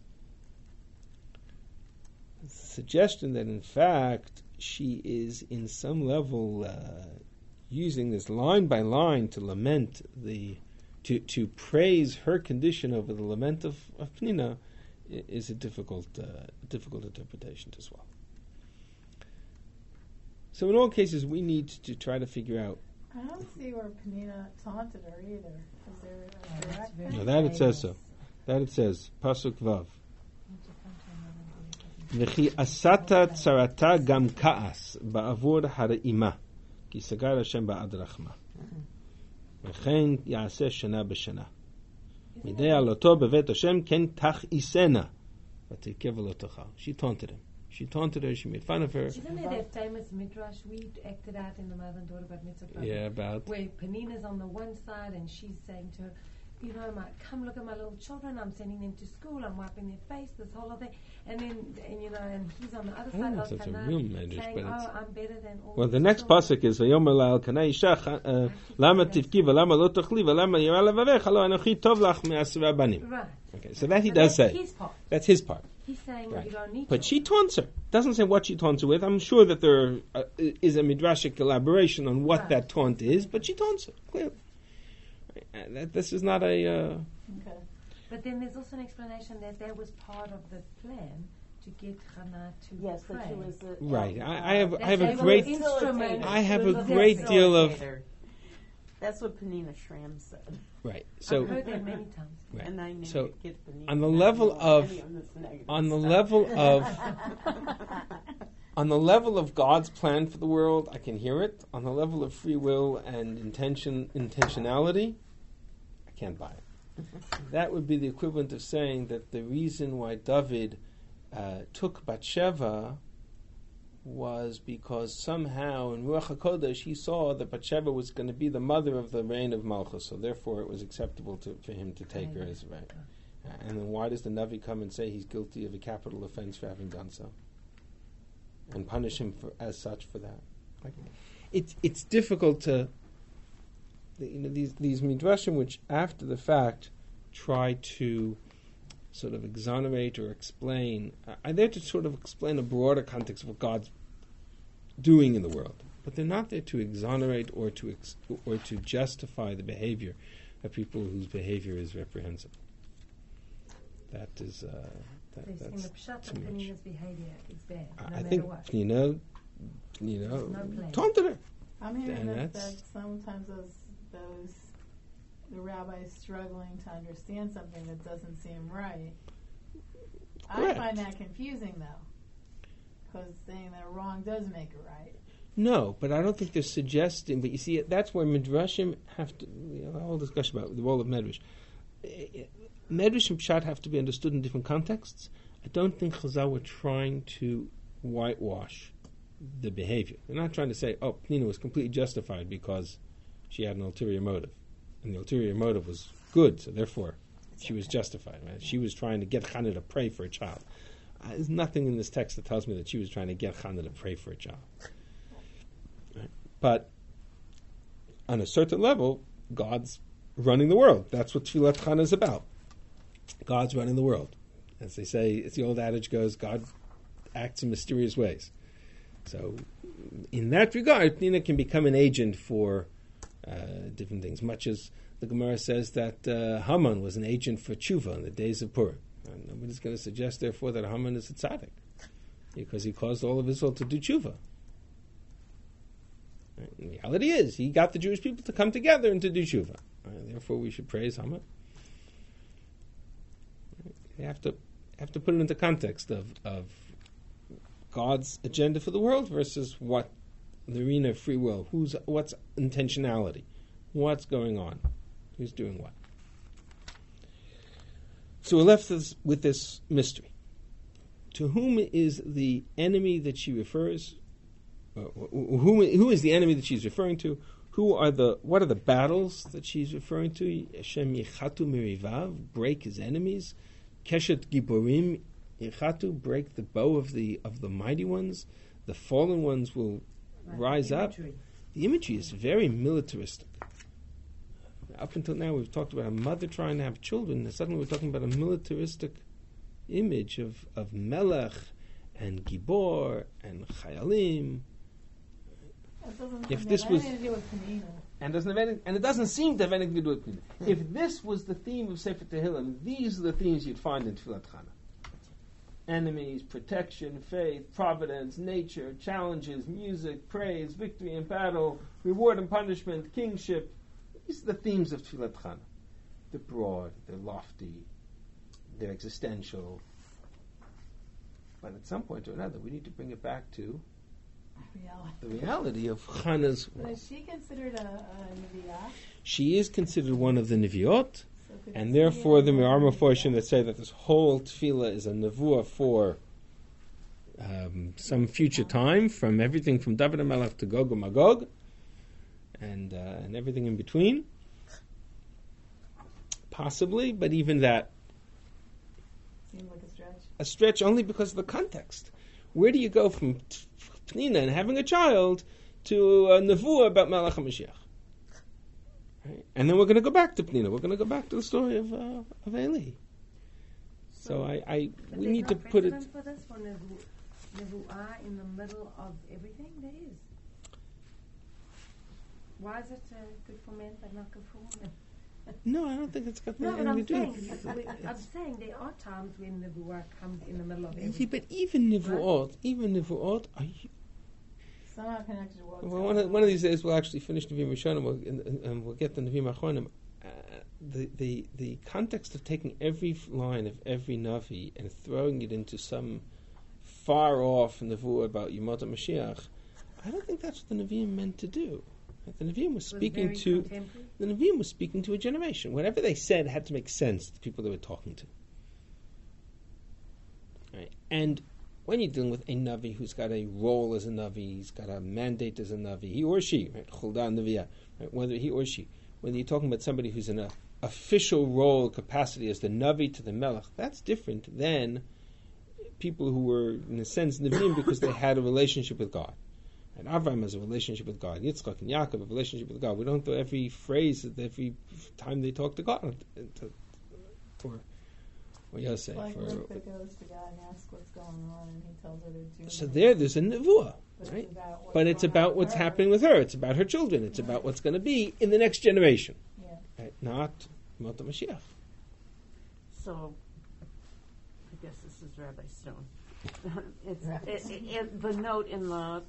It's a suggestion that in fact she is in some level using this line by line to lament to praise her condition over the lament of Pnina is a difficult interpretation as well. So in all cases, we need to try to figure out. I don't see where Penina taunted her either. Is there a direct? No, that it says so. That it says Pasuk Vav. V'chi asata tzarata gam ka'as ba'avur hara'ima ki sagar Hashem ba'ad rachma v'chein ya'aseh shana b'shana midei aloto bevet Hashem ken tach isena v'tikev alotocha. She taunted him. She taunted her. She made fun of her. Isn't there that famous midrash we acted out in the Mother and Daughter Bat Mitzvah? Yeah, about where Penina's on the one side and she's saying to her, you know, come look at my little children. I'm sending them to school. I'm wiping their face. This whole thing, and he's on the other side. Oh, that's a real midrash, saying, but "Oh, I'm better than all." well, the these next children." pasuk is Vayomer la'Elkanah Isha Lama tivki v'Lama lo tochli v'Lama yira levavecha lo anochi tov lach me'asra banim. Right. Okay, so that he So does that's say. his part. That's his part. He's saying Right. you don't need But to. she taunts her. Doesn't say what she taunts her with. I'm sure that there is a midrashic elaboration on what Right. that taunt is, but she taunts her clearly. This is not a. Okay. But then there's also an explanation that was part of the plan to get Hannah to Yes, pray. that she was a, Right. I have That a they were great. instrument. I have She a was great facilitator. deal of. That's what Penina Schramm said. Right. I've So heard that many times. right. And I knew So, to get Penina. on the I level don't know of- any this negative on the stuff. level of on the level of God's plan for the world, I can hear it. On the level of free will and intentionality, I can't buy it. That would be the equivalent of saying that the reason why David took Bathsheba was because somehow in Ruach HaKodesh he saw that Bathsheba was going to be the mother of the reign of Malchus, so therefore it was acceptable for him to take her as right. And then why does the Navi come and say he's guilty of a capital offense for having done so? And punish him as such for that? Like, it's difficult to, these midrashim which after the fact try to sort of exonerate or explain, are there to sort of explain a broader context of what God's doing in the world, but they're not there to exonerate or to justify the behavior of people whose behavior is reprehensible. That is So you're saying that's the pshat too of much. Penina's behavior is bad, no I matter think what. Pnina, no plan. taunted her. I'm hearing And that that's- sometimes the rabbi's struggling to understand something that doesn't seem right. Correct. I find that confusing though, because saying that wrong does make it right. No, but I don't think they're suggesting. But you see, that's where midrashim have to. A whole discussion about the role of medrash. Medrash and pshat have to be understood in different contexts. I don't think Chazal were trying to whitewash the behavior. They're not trying to say, "Oh, Pnina was completely justified because she had an ulterior motive, and the ulterior motive was good, so therefore she was justified." Right? She was trying to get Chana to pray for a child. There's nothing in this text that tells me that she was trying to get Chana to pray for a child. Right? But on a certain level, God's running the world. That's what Tfilat Chana is about. God's running the world. As they say, it's the old adage goes, God acts in mysterious ways. So, in that regard, Pnina can become an agent for different things, much as the Gemara says that Haman was an agent for tshuva in the days of Purim. And nobody's going to suggest, therefore, that Haman is a tzaddik, because he caused all of Israel to do tshuva. Right? The reality is, he got the Jewish people to come together and to do tshuva. Therefore, we should praise Haman. You have to put it into context of God's agenda for the world versus what the arena of free will. What's intentionality? What's going on? Who's doing what? So we're left with this mystery. To whom is the enemy that she refers? Who is the enemy that she's referring to? What are the battles that she's referring to? Hashem yichatu mirivav, break his enemies. Keshet giborim Yichatu, break the bow of the mighty ones. The fallen ones will rise up. The imagery is very militaristic. Up until now, we've talked about a mother trying to have children, and suddenly we're talking about a militaristic image of Melech and Gibor and Chayalim. If this was, anything to do with Penina. and it doesn't seem to have anything to do with Penina. If this was the theme of Sefer Tehillim, these are the themes you'd find in Tfilat Chana: enemies, protection, faith, providence, nature, challenges, music, praise, victory in battle, reward and punishment, kingship. These are the themes of Tfilat Chana. They're broad, they're lofty, they're existential. But at some point or another, we need to bring it back to the reality of Chana's But world. is she considered a Nevi'ah? She is considered one of the Nevi'ot, So could and she therefore the be a Me'ar Nevi'ah? Meforshim that say that this whole tefillah is a nevuah for some future time, from everything from David HaMelech to Gog and Magog, and everything in between. Possibly, but even that, Seems like a stretch. a stretch only because of the context. Where do you go from Pnina and having a child to a nevuah about Melech HaMashiach? Right? And then we're going to go back to Pnina. We're going to go back to the story of Eli. So But we there's need no to put it. precedent for this, for Nevuah in the middle of everything? There is. Why is it good for men but not good for women? No, I don't think it's got No, but anything I'm to do. saying, I'm saying there are times when Nevuah comes in the middle of Yeah, everything. but even Nevuot, Somehow connected to what's well, one of these days we'll actually finish Nevi'im Rishonim and we'll get the Nevi'im Achronim. The context of taking every line of every Navi and throwing it into some far off Nevuah about Yemot HaMashiach, I don't think that's what the Nevi'im meant to do. The Nevi'im was speaking to the Nevi'im was speaking to a generation. Whatever they said had to make sense to the people they were talking to. Right. And when you're dealing with a Navi who's got a role as a Navi, he's got a mandate as a Navi, he or she, right? Chulda Nevi'ah, right? Whether he or she, whether you're talking about somebody who's in an official role capacity as the Navi to the Melech, that's different than people who were, in a sense, Nevi'im because they had a relationship with God. And Avraham has a relationship with God. Yitzchak and Yaakov have a relationship with God. We don't do every phrase every time they talk to God. Or Yosef. like Luke that goes to God and asks what's going on, and he tells her to do. So there's a nevuah, But right? it's about what's But it's going on about with what's her. happening with her. It's about her children. It's about what's going to be in the next generation. Yeah. Right? Not Mata Mashiach. So, I guess this is Rabbi Stone. The note in the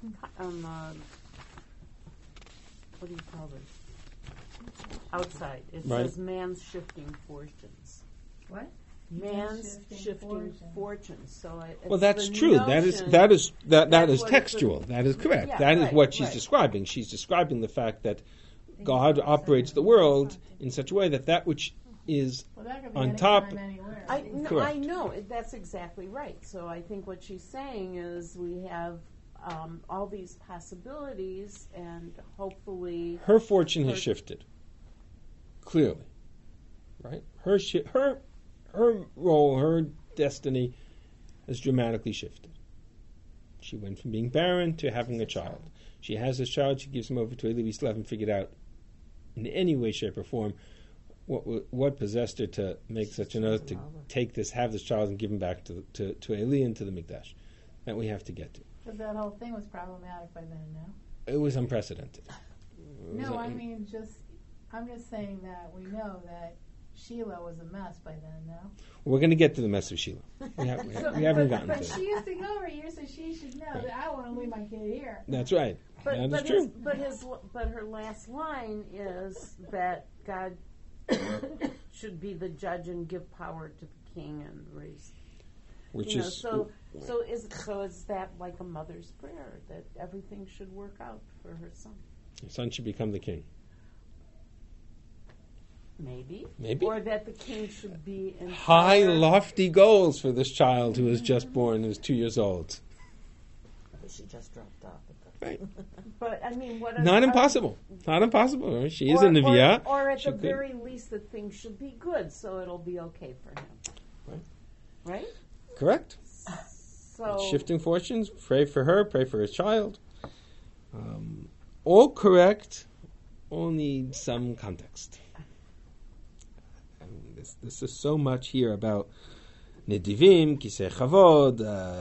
what do you call this? Outside, it Right. says man's shifting fortunes. What? Man's Shifting shifting fortunes. fortunes. So Well, that's the true. That is notion- that is That's is what textual. it's- That is correct. Yeah, That is right, what she's right. describing. She's describing the fact that God operates the world in such a way that which is Well, that could be on any top- time, anywhere. I Correct. know that's exactly right. So I think what she's saying is we have all these possibilities, and hopefully, her fortune has Her- shifted. Clearly, right? Her role, her destiny has dramatically shifted. She went from being barren to having a child. She has this child. She gives him over to Eli. We still haven't figured out in any way, shape, or form what possessed her to make such an oath to have this child and give him back to Eli and to the Mikdash. That we have to get to. But that whole thing was problematic by then, no? It was unprecedented. It was No, I mean, I'm just saying that we know that Sheila was a mess by then, no? We're going to get to the mess of Sheila. We haven't gotten to But it. she used to go over here, so she should know that I want to leave my kid here. That's right. That is true. but her last line is that God should be the judge and give power to the king and raise. Which You know, is so is that like a mother's prayer that everything should work out for her son? your son should become the king. Maybe. Maybe. Or that the king should be in High, power. lofty goals for this child who is just born, who's 2 years old. She just dropped off. Right. But I mean, what? Not impossible. Not impossible. Right? She is Or, a Nevi'ah. or at She the could- very least, that things should be good, so it'll be okay for him. Right. Right? Correct. So Shifting fortunes, pray for her, pray for his child. All correct, all need some context. I mean, this is so much here about Nedivim, Kisei Chavod,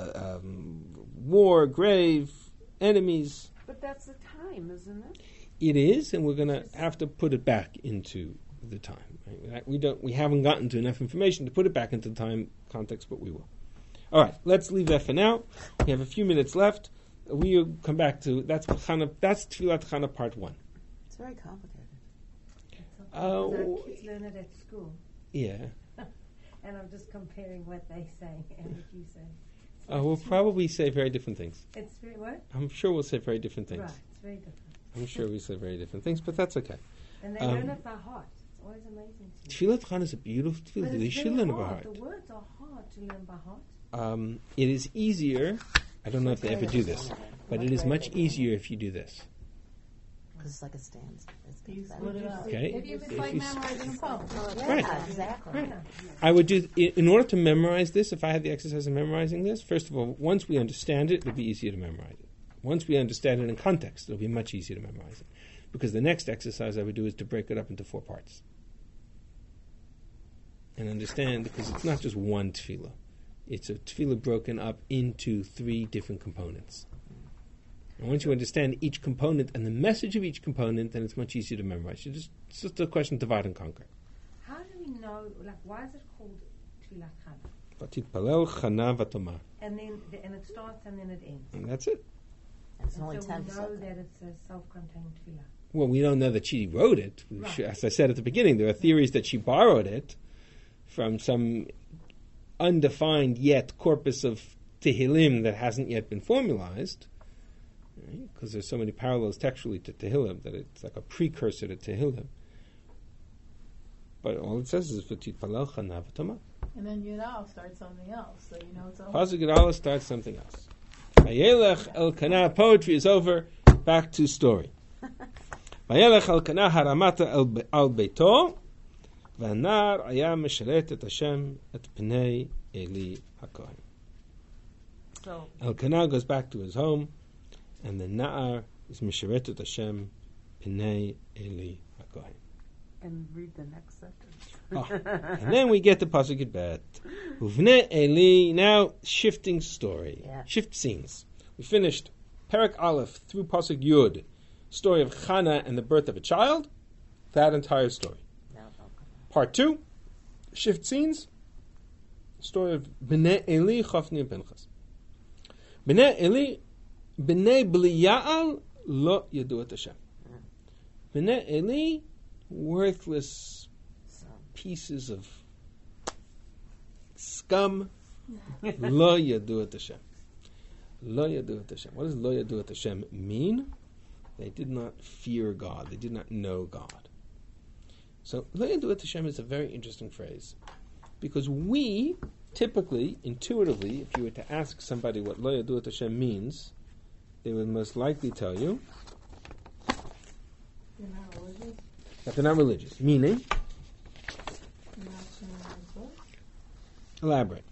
war, grave, enemies. but that's the time, isn't it? It is, and we're going to have to put it back into the time. Right? We haven't gotten to enough information to put it back into the time context, but we will. All right, let's leave that for now. We have a few minutes left. We'll come back to that's Tfilat Chana part 1. It's very complicated. Our kids learn it at school, Yeah. and I'm just comparing what they say and what you say. We'll probably say very different things. It's very what? I'm sure we'll say very different things. Right, it's very different. I'm sure we say very different things, but that's okay. And they learn it by heart. It's always amazing to me. Tfilat Chana is a beautiful But tefillah. You it's should very learn it by hard. heart. The words are hard to learn by heart. It is easier. I don't know if they ever do this, but it is much easier if you do this. Because it's like a stanza. You split it up. Okay. Maybe if it's If like you memorizing a poem. Right. Exactly. I would do, in order to memorize this, if I had the exercise of memorizing this, first of all, once we understand it, it'll be easier to memorize it. Once we understand it in context, it'll be much easier to memorize it. Because the next exercise I would do is to break it up into 4 parts. And understand, because it's not just one tefillah. It's a tefillah broken up into 3 different components. And once you understand each component and the message of each component, then it's much easier to memorize. It's just a question of divide and conquer. How do we know, why is it called Tfilat Chana? Vatitpalel chana vatoma. And it starts and then it ends. And that's it. And it's And only so 10 we know seconds. that it's a self-contained tefillah. Well, we don't know that she wrote it. Right. As I said at the beginning, there are theories that she borrowed it from some undefined yet corpus of Tehillim that hasn't yet been formalized, because there's so many parallels textually to Tehillim that it's like a precursor to Tehillim. But all it says is V'titpalel chana v'toma. And then Yudal starts something else, so you know it's over. Pasuk Yudal starts something else. Vayelech el kana, poetry is over. Back to story. Vayelech el kana haramata al beito, v'anar aya mesheret et Hashem et pnei Eli HaKohen. So Elkanah goes back to his home, and the Na'ar is mesheret et Hashem pnei Eli HaKohen. and read the next sentence. And then we get to Pasuk Yud Bet. Uvnei Eli, now shifting story. Yeah. Shift scenes. We finished Perek Aleph through Pasuk Yud, story of Chana and the birth of a child. That entire story. No, no, Part 2, shift scenes, story of Bnei Eli, Chofni and Pinchas. Bnei Eli, Bnei B'liya'al, lo yadu et Hashem. Bnei Eli, worthless so pieces of scum, lo yadu et Hashem. Lo yadu et Hashem. What does lo yadu et Hashem mean? They did not fear God. They did not know God. So, lo yadu et Hashem is a very interesting phrase, because we typically, intuitively, if you were to ask somebody what lo yadu et Hashem means, they would most likely tell you You're not religious. that they're not religious. Meaning, You're not saying this book. elaborate.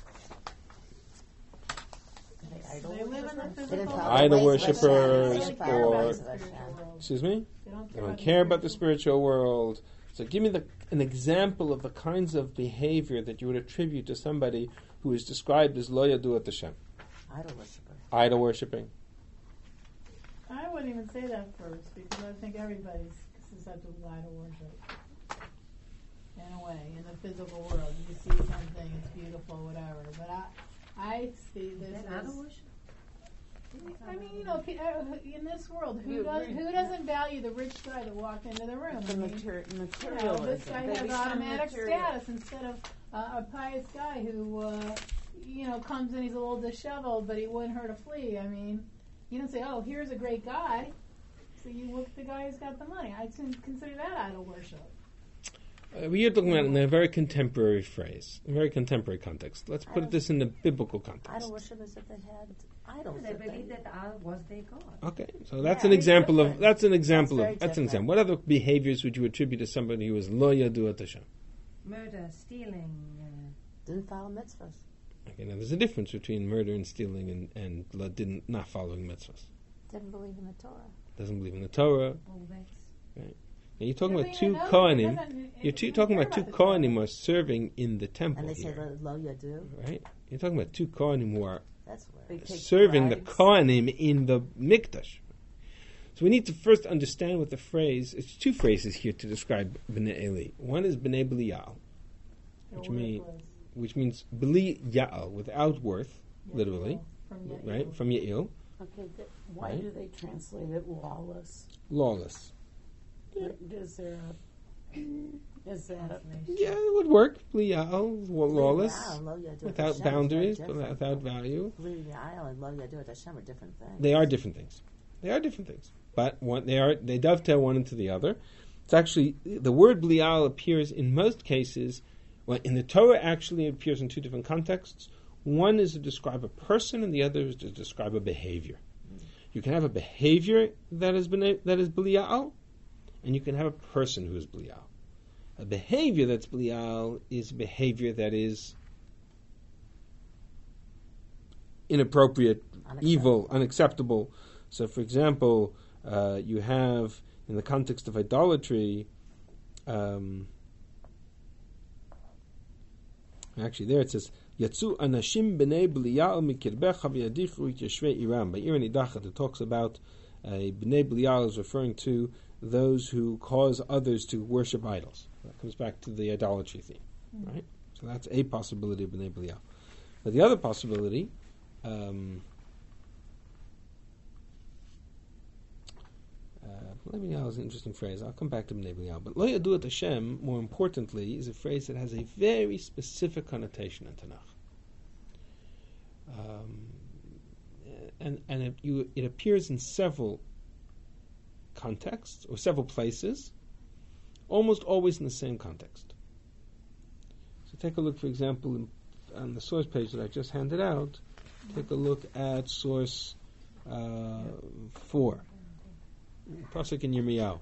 They live in the They didn't physical follow Idol the ways of worshippers, Hashem. They didn't follow the or- ways of Hashem. Excuse me? They don't They don't care about the spiritual world. So give me an example of the kinds of behavior that you would attribute to somebody who is described as lo yadu et Hashem. Idol worshiper. Idol worshipping. I wouldn't even say that first, because I think everybody's susceptible to idol worship. In a way, in the physical world, you see something, it's beautiful, whatever. But I see this Is that as, idol worship? I mean, you know, in this world, who doesn't value the rich guy that walked into the room? The I mean, materialism. this guy They has become automatic material. status instead of a pious guy who, comes in, he's a little disheveled, but he wouldn't hurt a flea. I mean, you don't say, oh, here's a great guy. So you look at the guy who's got the money. I consider that idol worship. We are talking about in a very contemporary phrase, a very contemporary context. Let's put this in the biblical context. Idol worship is if they had idols. They believed that the idol was their God. Okay, so that's Yeah, an example of. That's an example very of. That's an different. example. What other behaviors would you attribute to somebody who is lo yadu et Hashem? Murder, stealing. Didn't follow mitzvahs. Okay, now there's a difference between murder and stealing and not following mitzvahs. Didn't believe in the Torah. Doesn't believe in the Torah. Well, that's Now you're talking Yeah, about but two you know, Kohanim. it doesn't- You're it doesn't talking care about two about the Torah. Kohanim who are serving in the temple And they say here, lo yadu. right? You're talking about two Kohanim who are That's They weird. take serving the bribes. Kohanim in the Mikdash. So we need to first understand what the phrase. It's two phrases here to describe Bnei Eli. One is Bnei Belial, They're which mean- worthless. which means Beli Ya'al, without worth, literally, From Yael. right? From Ya'il, Okay, why Right. do they translate it lawless? lawless. Is there is that a, Yeah, it would work. Bli Ya'al, lawless, Yeah, lo yadu at without Hashem is very boundaries, different. without value. Bli Ya'al and lo yadu at Hashem are different things. They are different things. They are different things, but they dovetail one into the other. It's actually the word Belial appears in most cases. Well, in the Torah, actually, it appears in two different contexts. One is to describe a person, and the other is to describe a behavior. You can have a behavior that is Belial, and you can have a person who is Belial. A behavior that's Belial is a behavior that is inappropriate, evil, unacceptable. So, for example, you have, in the context of idolatry, actually there it says, Yatsu anashim b'nei Belial mikirbecha v'yadichu yeshvei Iram. By Ir Nidachat, it talks about b'nei Belial is referring to those who cause others to worship idols. That comes back to the idolatry theme, right? So that's a possibility of b'nei Belial. But the other possibility, Bnei Belial is an interesting phrase. I'll come back to Bnei Belial. But Lo Yadu et Hashem, more importantly, is a phrase that has a very specific connotation in Tanakh. And it appears in several contexts, or several places, almost always in the same context. So take a look, for example, on the source page that I just handed out, take a look at source 4. Pasuk in Yirmiyahu.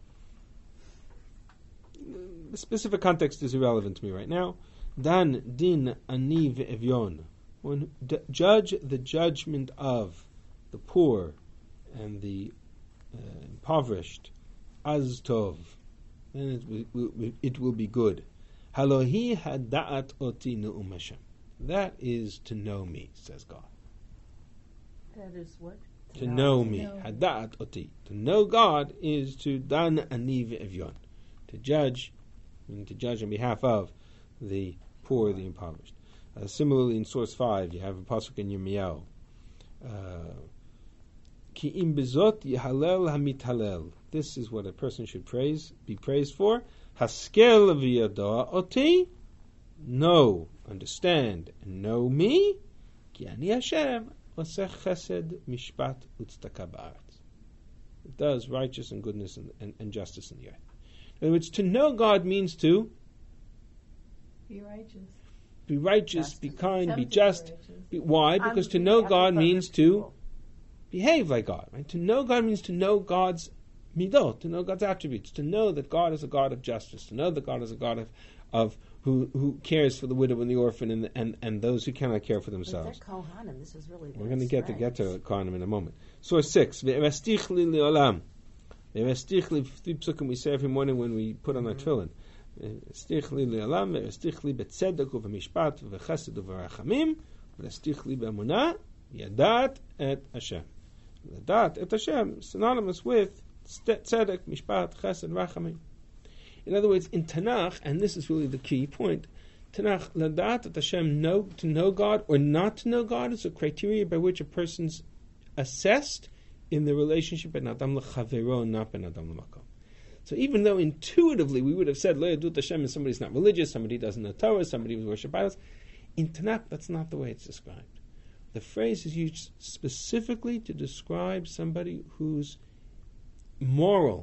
The specific context is irrelevant to me right now. Dan din ani ve'evyon. When judge the judgment of the poor and the impoverished, az tov, then it will be good. Halohi hada'at oti ne'um Hashem. That is to know me, says God. that is what? To know me, hadat oti. To know God is to dan ani ve'evyon, to judge on behalf of the poor, the impoverished. Similarly, in source 5, you have a pasuk in Yirmiyahu. Ki im bezot yihalel hamithalel. This is what a person should be praised for. Haskel v'yadoa oti. Know, understand, and know me. Ki ani Hashem. It does righteous and goodness and justice in the earth. In other words, to know God means to Be righteous. be righteous, be kind, be Tempted just. righteous. Why? Because to know God means to behave like God. Right? To know God means to know God's midot, to know God's attributes, to know that God is a God of justice, to know that God is a God of who cares for the widow and the orphan and those who cannot care for themselves. But they're Kohanim. This is really We're going to get to strange. Kohanim in a moment. Source 6. Ve'evastich li le'olam. Ve'evastich li, 3 psukim we say every morning when we put on our tefillin. Ve'evastich li le'olam, ve'evastich li betzedek u'v'mishpat u'v'chesed u'v'rachamim, ve'evastich li be'emunah, yadat et Hashem. Yadat et Hashem, synonymous with tzedek, mishpat, chesed, rachamim. In other words, in Tanakh, and this is really the key point, Tanakh, ladat et Hashem, to know God or not to know God is a criteria by which a person's assessed in the relationship ben adam lechavero, not ben adam lemakom. So even though intuitively we would have said lo yadut Hashem is somebody's not religious, somebody doesn't know Torah, somebody who worship idols, in Tanakh that's not the way it's described. The phrase is used specifically to describe somebody whose moral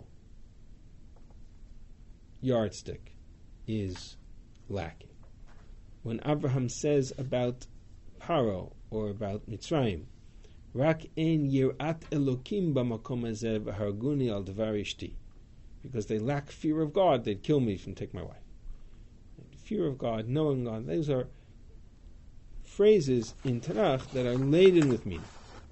yardstick is lacking. When Abraham says about Paro or about Mitzrayim, Rak ein yirat Elokim b'makom hazeh v'harguni al devar ishti, because they lack fear of God, they'd kill me if and take my wife. Fear of God, knowing God, those are phrases in Tanakh that are laden with meaning.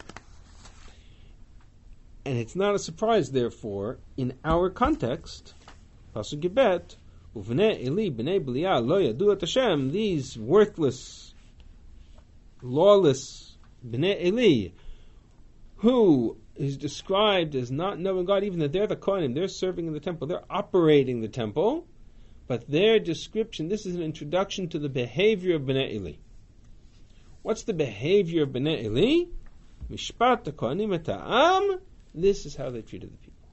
And it's not a surprise, therefore, in our context, Pasuk Gibet, Uvnei Eli b'nei Belial lo yadu et Hashem, these worthless, lawless b'nei Eli, who is described as not knowing God, even that they're the Kohanim, they're serving in the temple, they're operating the temple, but their description, this is an introduction to the behavior of b'nei Eli. What's the behavior of b'nei Eli? Mishpat Kohanim et ha'am. This is how they treated the people.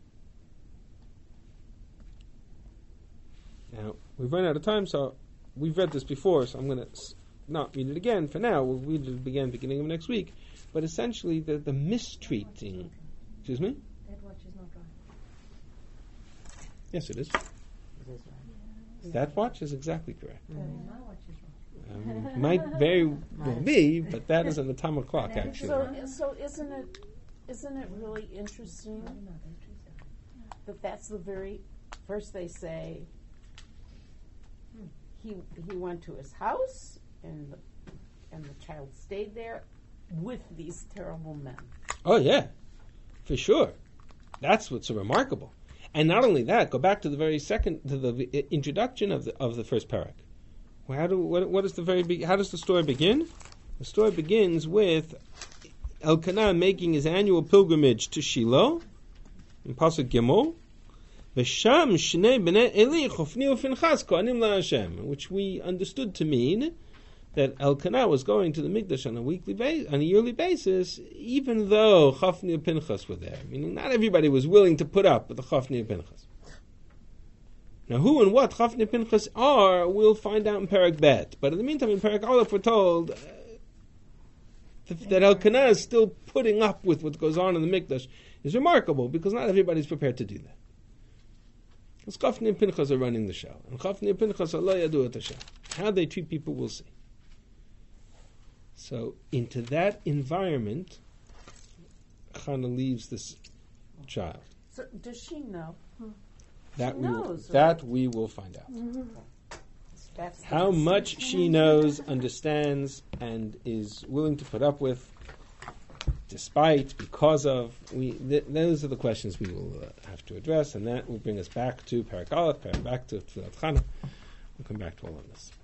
Now, we've run out of time, so we've read this before, so I'm going to not read it again for now. We'll read it again beginning of next week. But essentially, the mistreating... Excuse me? That watch is not right. Yes, it is. It is right. That watch is exactly correct. My watch is wrong. Might very well be, but that is an atomic clock, actually. So isn't it really interesting that that's the very first they say he went to his house and the child stayed there with these terrible men. Oh, yeah, for sure. That's what's so remarkable. And not only that, go back to the very to the introduction of the first parak. How does the story begin? The story begins with Elkanah making his annual pilgrimage to Shiloh in Pasuk Gimel. V'sham shnei b'nei Eli Chofni u'Finchas kohanim laHashem, which we understood to mean that Elkanah was going to the Mikdash on a yearly basis, even though Chofni and Pinchas were there. Meaning, not everybody was willing to put up with the Chofni and Pinchas. Now, who and what Chofni and Pinchas are, we'll find out in Perek Bet. But in the meantime, in Perek Aleph, we're told that Elkanah is still putting up with what goes on in the Mikdash is remarkable, because not everybody's prepared to do that. Because Chofni and Pinchas are running the show, and Chofni and Pinchas are lo yadu et Hashem. How they treat people, we'll see. So into that environment, Chana leaves this child. So does she know? That She knows, that we will find out. That's the How much she knows, understands, and is willing to put up with, despite, because of, those are the questions we will have to address, and that will bring us back to Perek Aleph, back to Tfilat Chana. We'll come back to all of this.